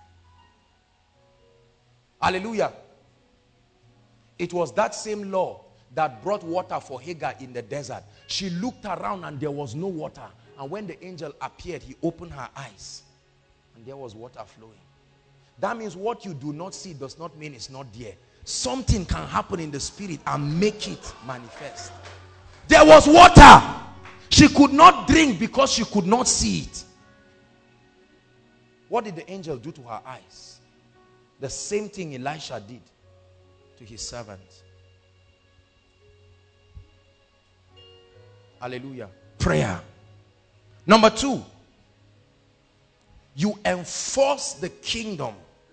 Hallelujah. It was that same law that brought water for Hagar in the desert. She looked around and there was no water. And when the angel appeared, he opened her eyes. And there was water flowing. That means what you do not see does not mean it's not there. Something can happen in the spirit and make it manifest. There was water. She could not drink because she could not see it. What did the angel do to her eyes? The same thing Elisha did to his servant. Hallelujah. Prayer. Number 2, you enforce the kingdom.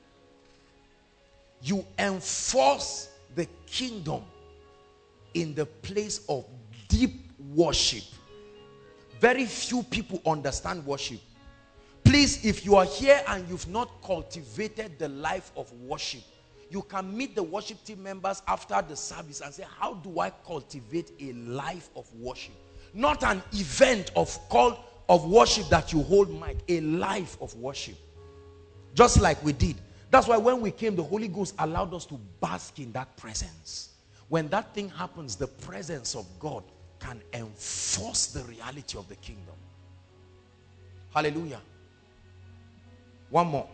You enforce the kingdom in the place of deep worship. Very few people understand worship. Please, if you are here and you've not cultivated the life of worship, you can meet the worship team members after the service and say, how do I cultivate a life of worship? Not an event of worship that you hold mic, a life of worship. Just like we did. That's why when we came, the Holy Ghost allowed us to bask in that presence. When that thing happens, the presence of God can enforce the reality of the kingdom. Hallelujah. One more.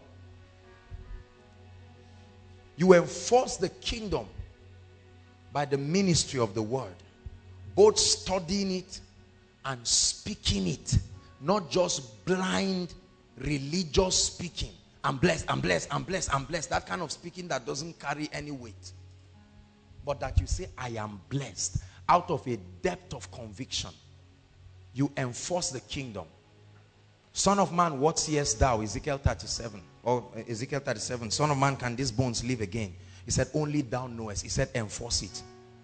You enforce the kingdom by the ministry of the word. Both studying it and speaking it. Not just blind religious speaking. I'm blessed, I'm blessed, I'm blessed, I'm blessed. That kind of speaking that doesn't carry any weight. But that you say, I am blessed, out of a depth of conviction. You enforce the kingdom. Son of man, what seest thou? Ezekiel 37. Or Ezekiel 37. Son of man, can these bones live again? He said, only thou knowest. He said, enforce it.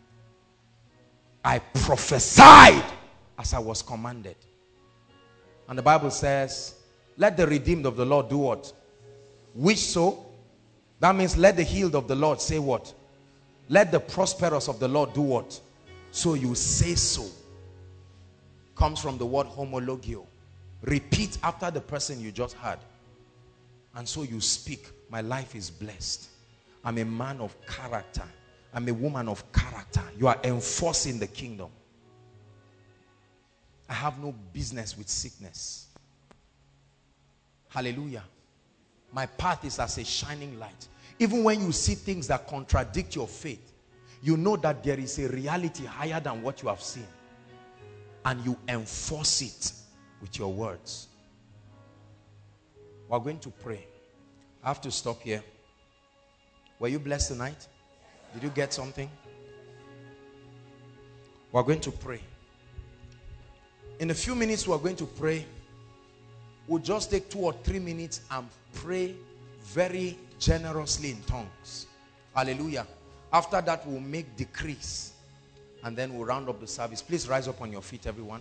I prophesied as I was commanded. And the Bible says, let the redeemed of the Lord do what? Which so? That means let the healed of the Lord say what? Let the prosperous of the Lord do what? So you say so. Comes from the word homologio. Repeat after the person you just heard. And so you speak, my life is blessed. I'm a man of character. I'm a woman of character. You are enforcing the kingdom. I have no business with sickness. Hallelujah. My path is as a shining light. Even when you see things that contradict your faith, you know that there is a reality higher than what you have seen. And you enforce it with your words. We're going to pray. I have to stop here. Were you blessed tonight? Did you get something? We're going to pray. In a few minutes, we're going to pray. We'll just take 2 or 3 minutes and pray very generously in tongues. Hallelujah. After that, we'll make decrees. And then we'll round up the service. Please rise up on your feet, everyone.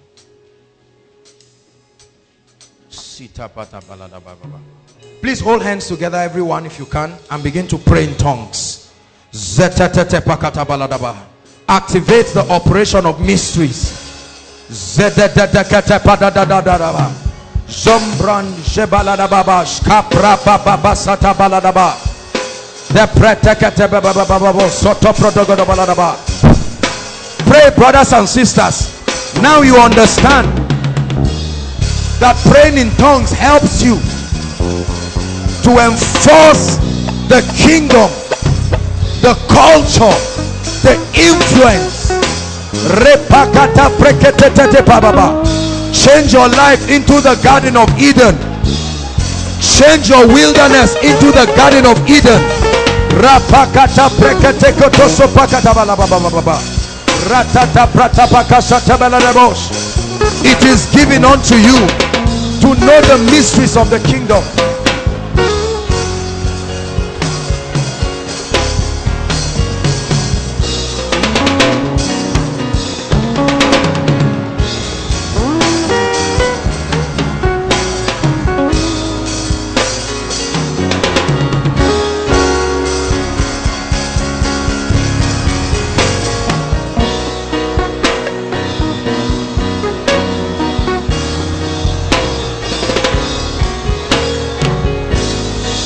Please hold hands together, everyone, if you can, and begin to pray in tongues. Activate the operation of mysteries. Zombran Jebaladaba, Capra Baba Sata Baladaba, the Pretekate Baba Soto Protogodabaladaba. Pray, brothers and sisters. Now you understand that praying in tongues helps you to enforce the kingdom, the culture, the influence. Repakata Prekete Baba. Change your life into the Garden of Eden. Change your wilderness into the Garden of Eden. Rapakata Prekete Kotoso Pakata Balababa. Ratata Pratapakasata Baladabos. It is given unto you to know the mysteries of the kingdom.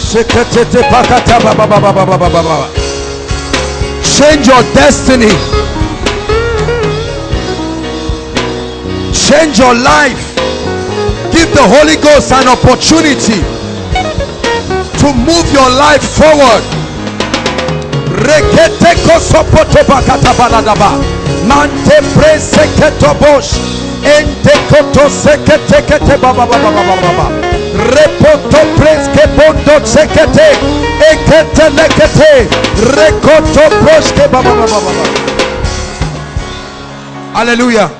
Change your destiny. Change your life. Give the Holy Ghost an opportunity to move your life forward. Mante preseketo bosh ente koto sekete baba baba baba repoto preske bondo sekete ekete lekete rekoto proske baba baba baba. Hallelujah.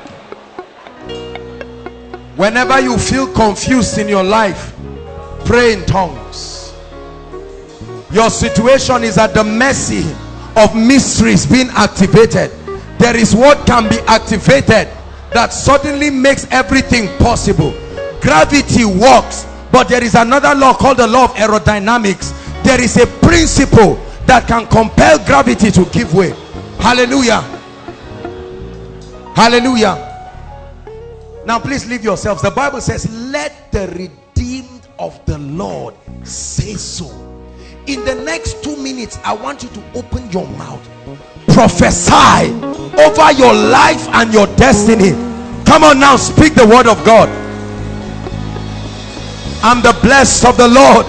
Whenever you feel confused in your life, pray in tongues. Your situation is at the mercy of mysteries being activated. There is what can be activated that suddenly makes everything possible. Gravity works, but there is another law called the law of aerodynamics. There is a principle that can compel gravity to give way. Hallelujah. Hallelujah. Now please leave yourselves. The Bible says, let the redeemed of the Lord say so. In the next 2 minutes, I want you to open your mouth. Prophesy over your life and your destiny. Come on now, speak the word of God. I'm the blessed of the Lord.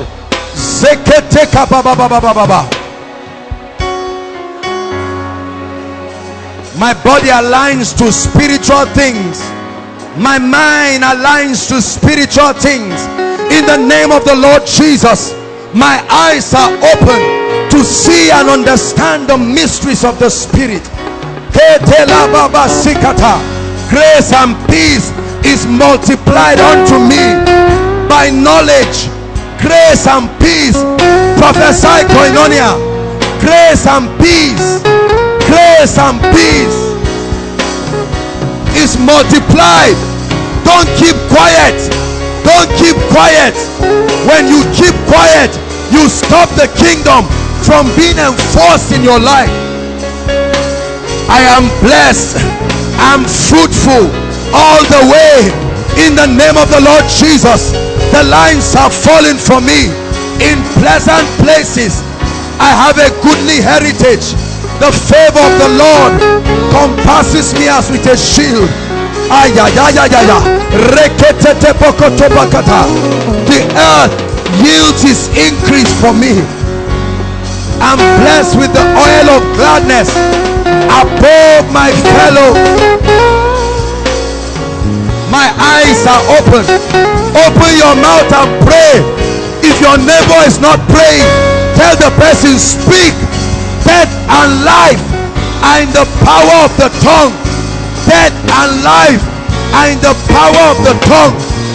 My body aligns to spiritual things. My mind aligns to spiritual things. In the name of the Lord Jesus, my eyes are open to see and understand the mysteries of the Spirit. Grace and peace is multiplied unto me by knowledge. Grace and peace. Prophesy koinonia. Grace and peace. Grace and peace is multiplied. Don't keep quiet. Don't keep quiet. When you keep quiet, you stop the kingdom from being enforced in your life. I am blessed. I'm fruitful all the way. In the name of the Lord Jesus, the lines are falling for me in pleasant places. I have a goodly heritage. The favor of the Lord compasses me as with a shield. The earth yields its increase for me. I'm blessed with the oil of gladness above my fellow. My eyes are open. Open your mouth and pray. If your neighbor is not praying, tell the person, speak. Death and life are in the power of the tongue. Death and life are in the power of the tongue.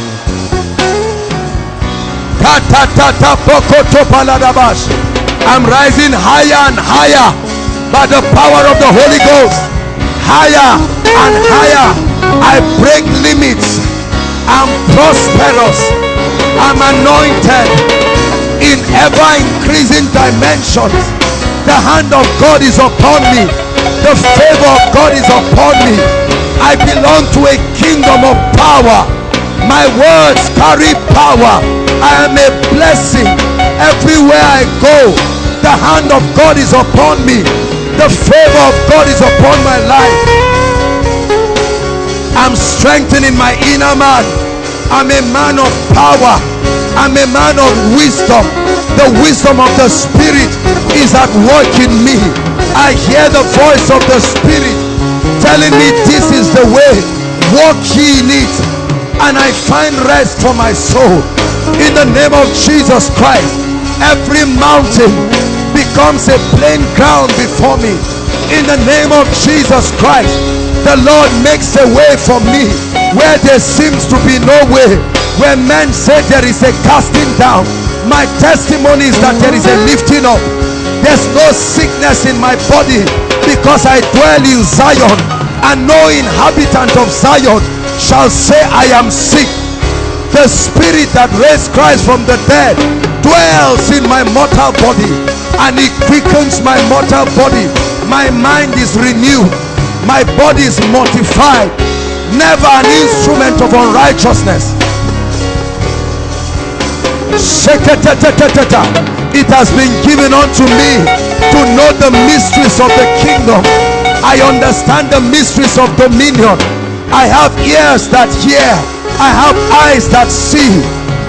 I'm rising higher and higher by the power of the Holy Ghost. Higher and higher. I break limits. I'm prosperous. I'm anointed in ever increasing dimensions. The hand of God is upon me. The favor of God is upon me. I belong to a kingdom of power. My words carry power. I am a blessing everywhere I go. The hand of God is upon me. The favor of God is upon my life. I'm strengthening my inner man. I'm a man of power. I'm a man of wisdom. The wisdom of the Spirit is at work in me. I hear the voice of the Spirit telling me, this is the way, walk ye in it, and I find rest for my soul. In the name of Jesus Christ, every mountain becomes a plain ground before me. In the name of Jesus Christ, the Lord makes a way for me where there seems to be no way. Where men say there is a casting down, my testimony is that there is a lifting up. There's no sickness in my body because I dwell in Zion, and no inhabitant of Zion shall say I am sick. The Spirit that raised Christ from the dead dwells in my mortal body, and it quickens my mortal body. My mind is renewed. My body is mortified. Never an instrument of unrighteousness. It has been given unto me to know the mysteries of the kingdom. I understand the mysteries of dominion. I have ears that hear. I have eyes that see.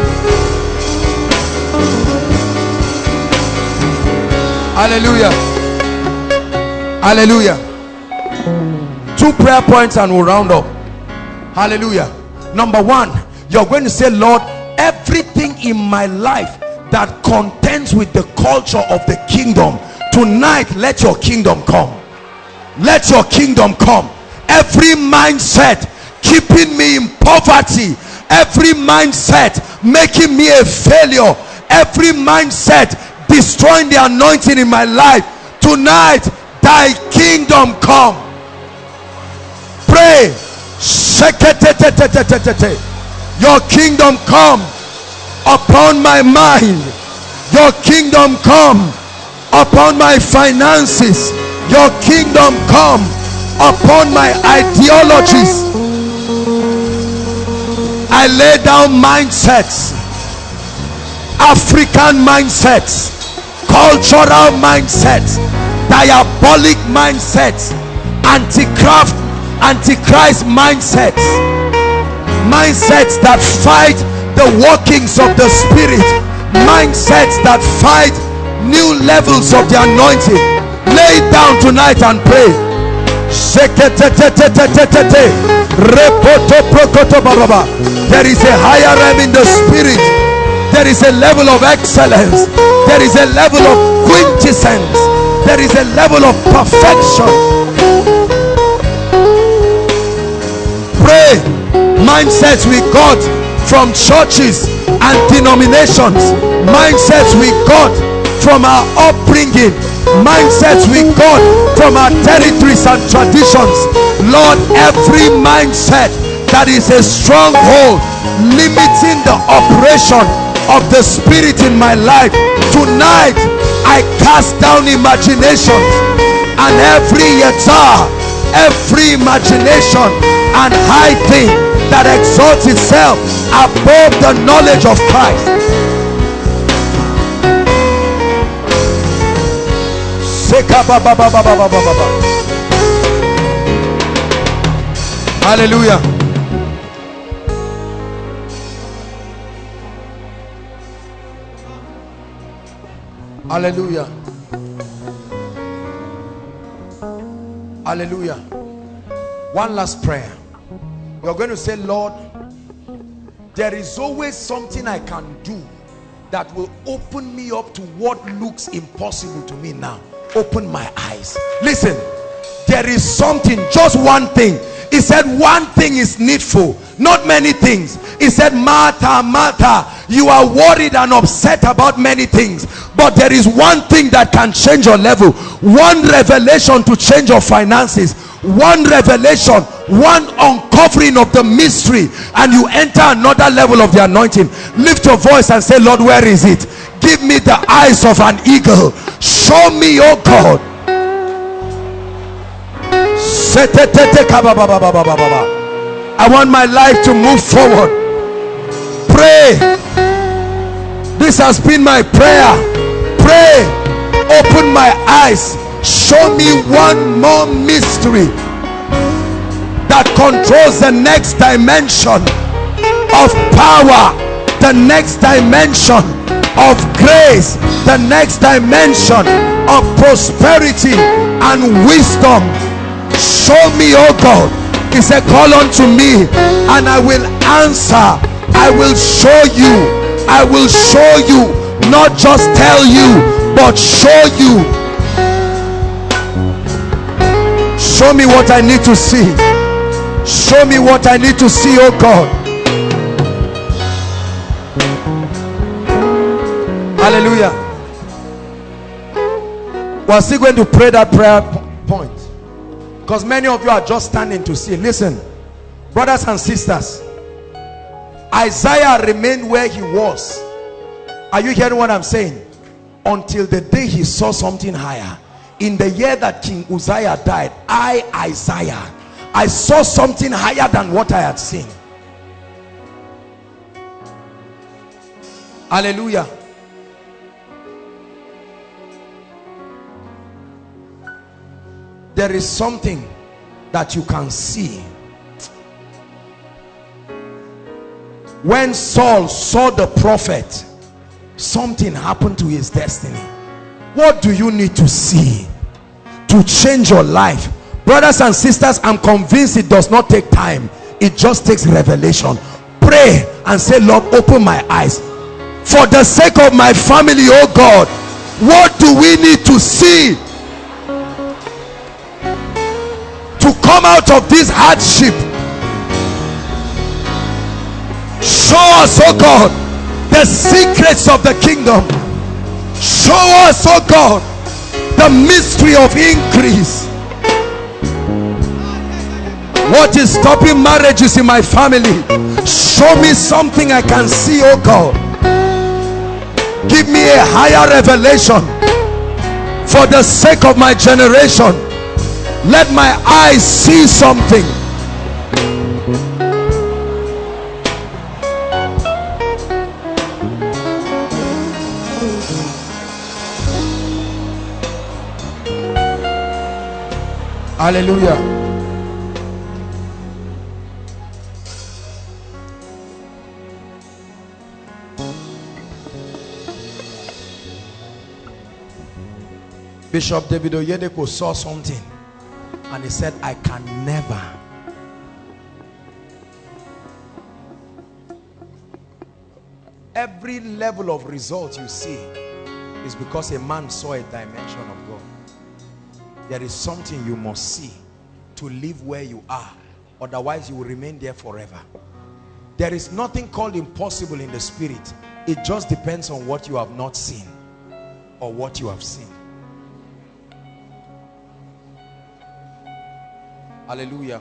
Hallelujah. Hallelujah. 2 prayer points and we'll round up. Hallelujah. Number 1, you're going to say, Lord, everything in my life that contends with the culture of the kingdom, tonight let your kingdom come. Let your kingdom come. Every mindset keeping me in poverty, every mindset making me a failure, every mindset destroying the anointing in my life, tonight thy kingdom come. Pray. Your kingdom come upon my mind. Your kingdom come upon my finances. Your kingdom come upon my ideologies. I lay down mindsets, African mindsets, cultural mindsets, diabolic mindsets, antichrist mindsets, mindsets that fight the workings of the spirit, mindsets that fight new levels of the anointing. Lay it down tonight and pray. There is a higher realm in the spirit. There is a level of excellence. There is a level of quintessence. There is a level of perfection. Pray. Mindsets we got from churches and denominations, mindsets we got from our upbringing, mindsets we got from our territories and traditions. Lord, every mindset that is a stronghold limiting the operation of the spirit in my life, tonight I cast down imaginations and every yatar, every imagination and high thing that exalts itself above the knowledge of Christ. Hallelujah. Hallelujah. Hallelujah. One last prayer. You're going to say, Lord, there is always something I can do that will open me up to what looks impossible to me now. Open my eyes. Listen, there is something, just one thing. He said one thing is needful, not many things. He said, Martha, Martha, you are worried and upset about many things, but there is one thing that can change your level. One revelation to change your finances. One revelation, one uncovering of the mystery, and you enter another level of the anointing. Lift your voice and say, Lord, where is it? Give me the eyes of an eagle. Show me, oh God. I want my life to move forward. Pray. This has been my prayer. Pray. Open my eyes. Show me one more mystery that controls the next dimension of power, the next dimension of grace, the next dimension of prosperity and wisdom. Show me, oh God. He said, call unto me and I will answer. I will show you. I will show you, not just tell you, but show you. Show me what I need to see. Show me what I need to see, oh God. Hallelujah. We're still going to pray that prayer point, because many of you are just standing to see. Listen, brothers and sisters, Isaiah remained where he was. Are you hearing what I'm saying? Until the day he saw something higher. In the year that King Uzziah died, Isaiah, I saw something higher than what I had seen. Hallelujah. There is something that you can see. When Saul saw the prophet, something happened to his destiny. What do you need to see to change your life? Brothers and sisters, I'm convinced it does not take time. It just takes revelation. Pray and say, Lord, open my eyes. For the sake of my family, oh God, what do we need to see to come out of this hardship? Show us, oh God, the secrets of the kingdom. Show us, oh God, the mystery of increase. What is stopping marriages in my family? Show me something I can see, oh God. Give me a higher revelation for the sake of my generation. Let my eyes see something. Hallelujah. Bishop David Oyedepo saw something and he said, I can never. Every level of result you see is because a man saw a dimension of God. There is something you must see to live where you are, otherwise you will remain there forever. There is nothing called impossible in the spirit. It just depends on what you have not seen or what you have seen. Hallelujah.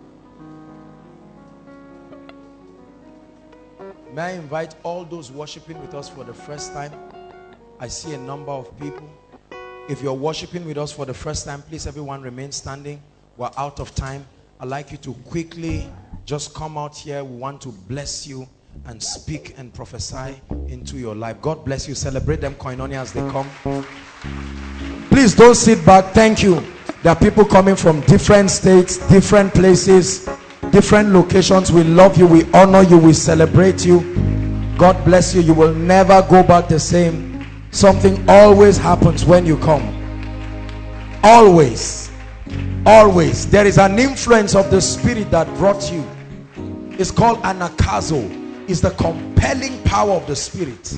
May I invite all those worshiping with us for the first time? I see a number of people. If you're worshiping with us for the first time, please everyone remain standing. We're out of time. I'd like you to quickly just come out here. We want to bless you and speak and prophesy into your life. God bless you. Celebrate them, Koinonia, as they come. Please don't sit back. Thank you. There are people coming from different states, different places, different locations. We love you. We honor you. We celebrate you. God bless you. You will never go back the same. Something always happens when you come. Always. Always. There is an influence of the Spirit that brought you. It's called anakazo. It's the compelling power of the Spirit.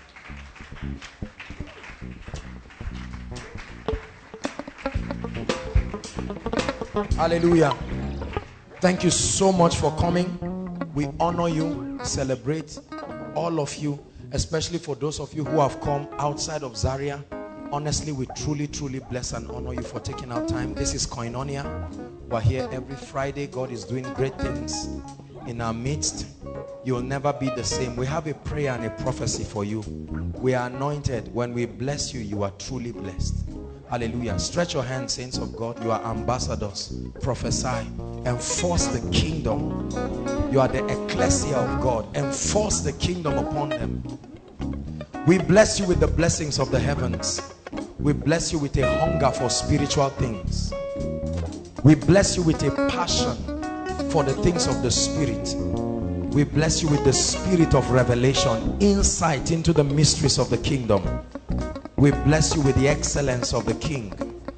Hallelujah. Thank you so much for coming. We honor you, celebrate all of you, especially for those of you who have come outside of Zaria. Honestly, we truly bless and honor you for taking our time. This is Koinonia. We're here every Friday. God is doing great things in our midst. You'll never be the same. We have a prayer and a prophecy for you. We are anointed. When we bless you, you are truly blessed. Hallelujah. Stretch your hands, saints of God. You are ambassadors. Prophesy. Enforce the kingdom. You are the ecclesia of God. Enforce the kingdom upon them. We bless you with the blessings of the heavens. We bless you with a hunger for spiritual things. We bless you with a passion for the things of the Spirit. We bless you with the spirit of revelation, insight into the mysteries of the kingdom. We bless you with the excellence of the King.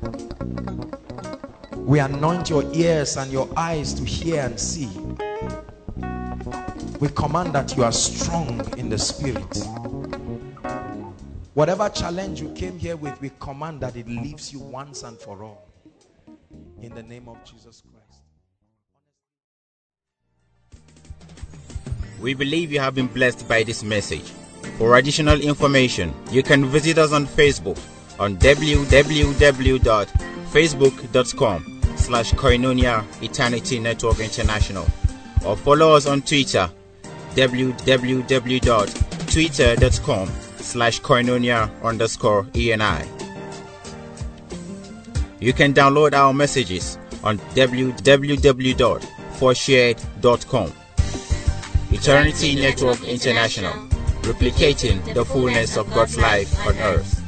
We anoint your ears and your eyes to hear and see. We command that you are strong in the Spirit. Whatever challenge you came here with, we command that it leaves you once and for all. In the name of Jesus Christ. We believe you have been blessed by this message. For additional information, you can visit us on Facebook on www.facebook.com/Koinonia Eternity Network International, or follow us on Twitter www.twitter.com/Koinonia_ENI. You can download our messages on www.forshared.com. Eternity Network International, replicating the fullness of God's life on earth.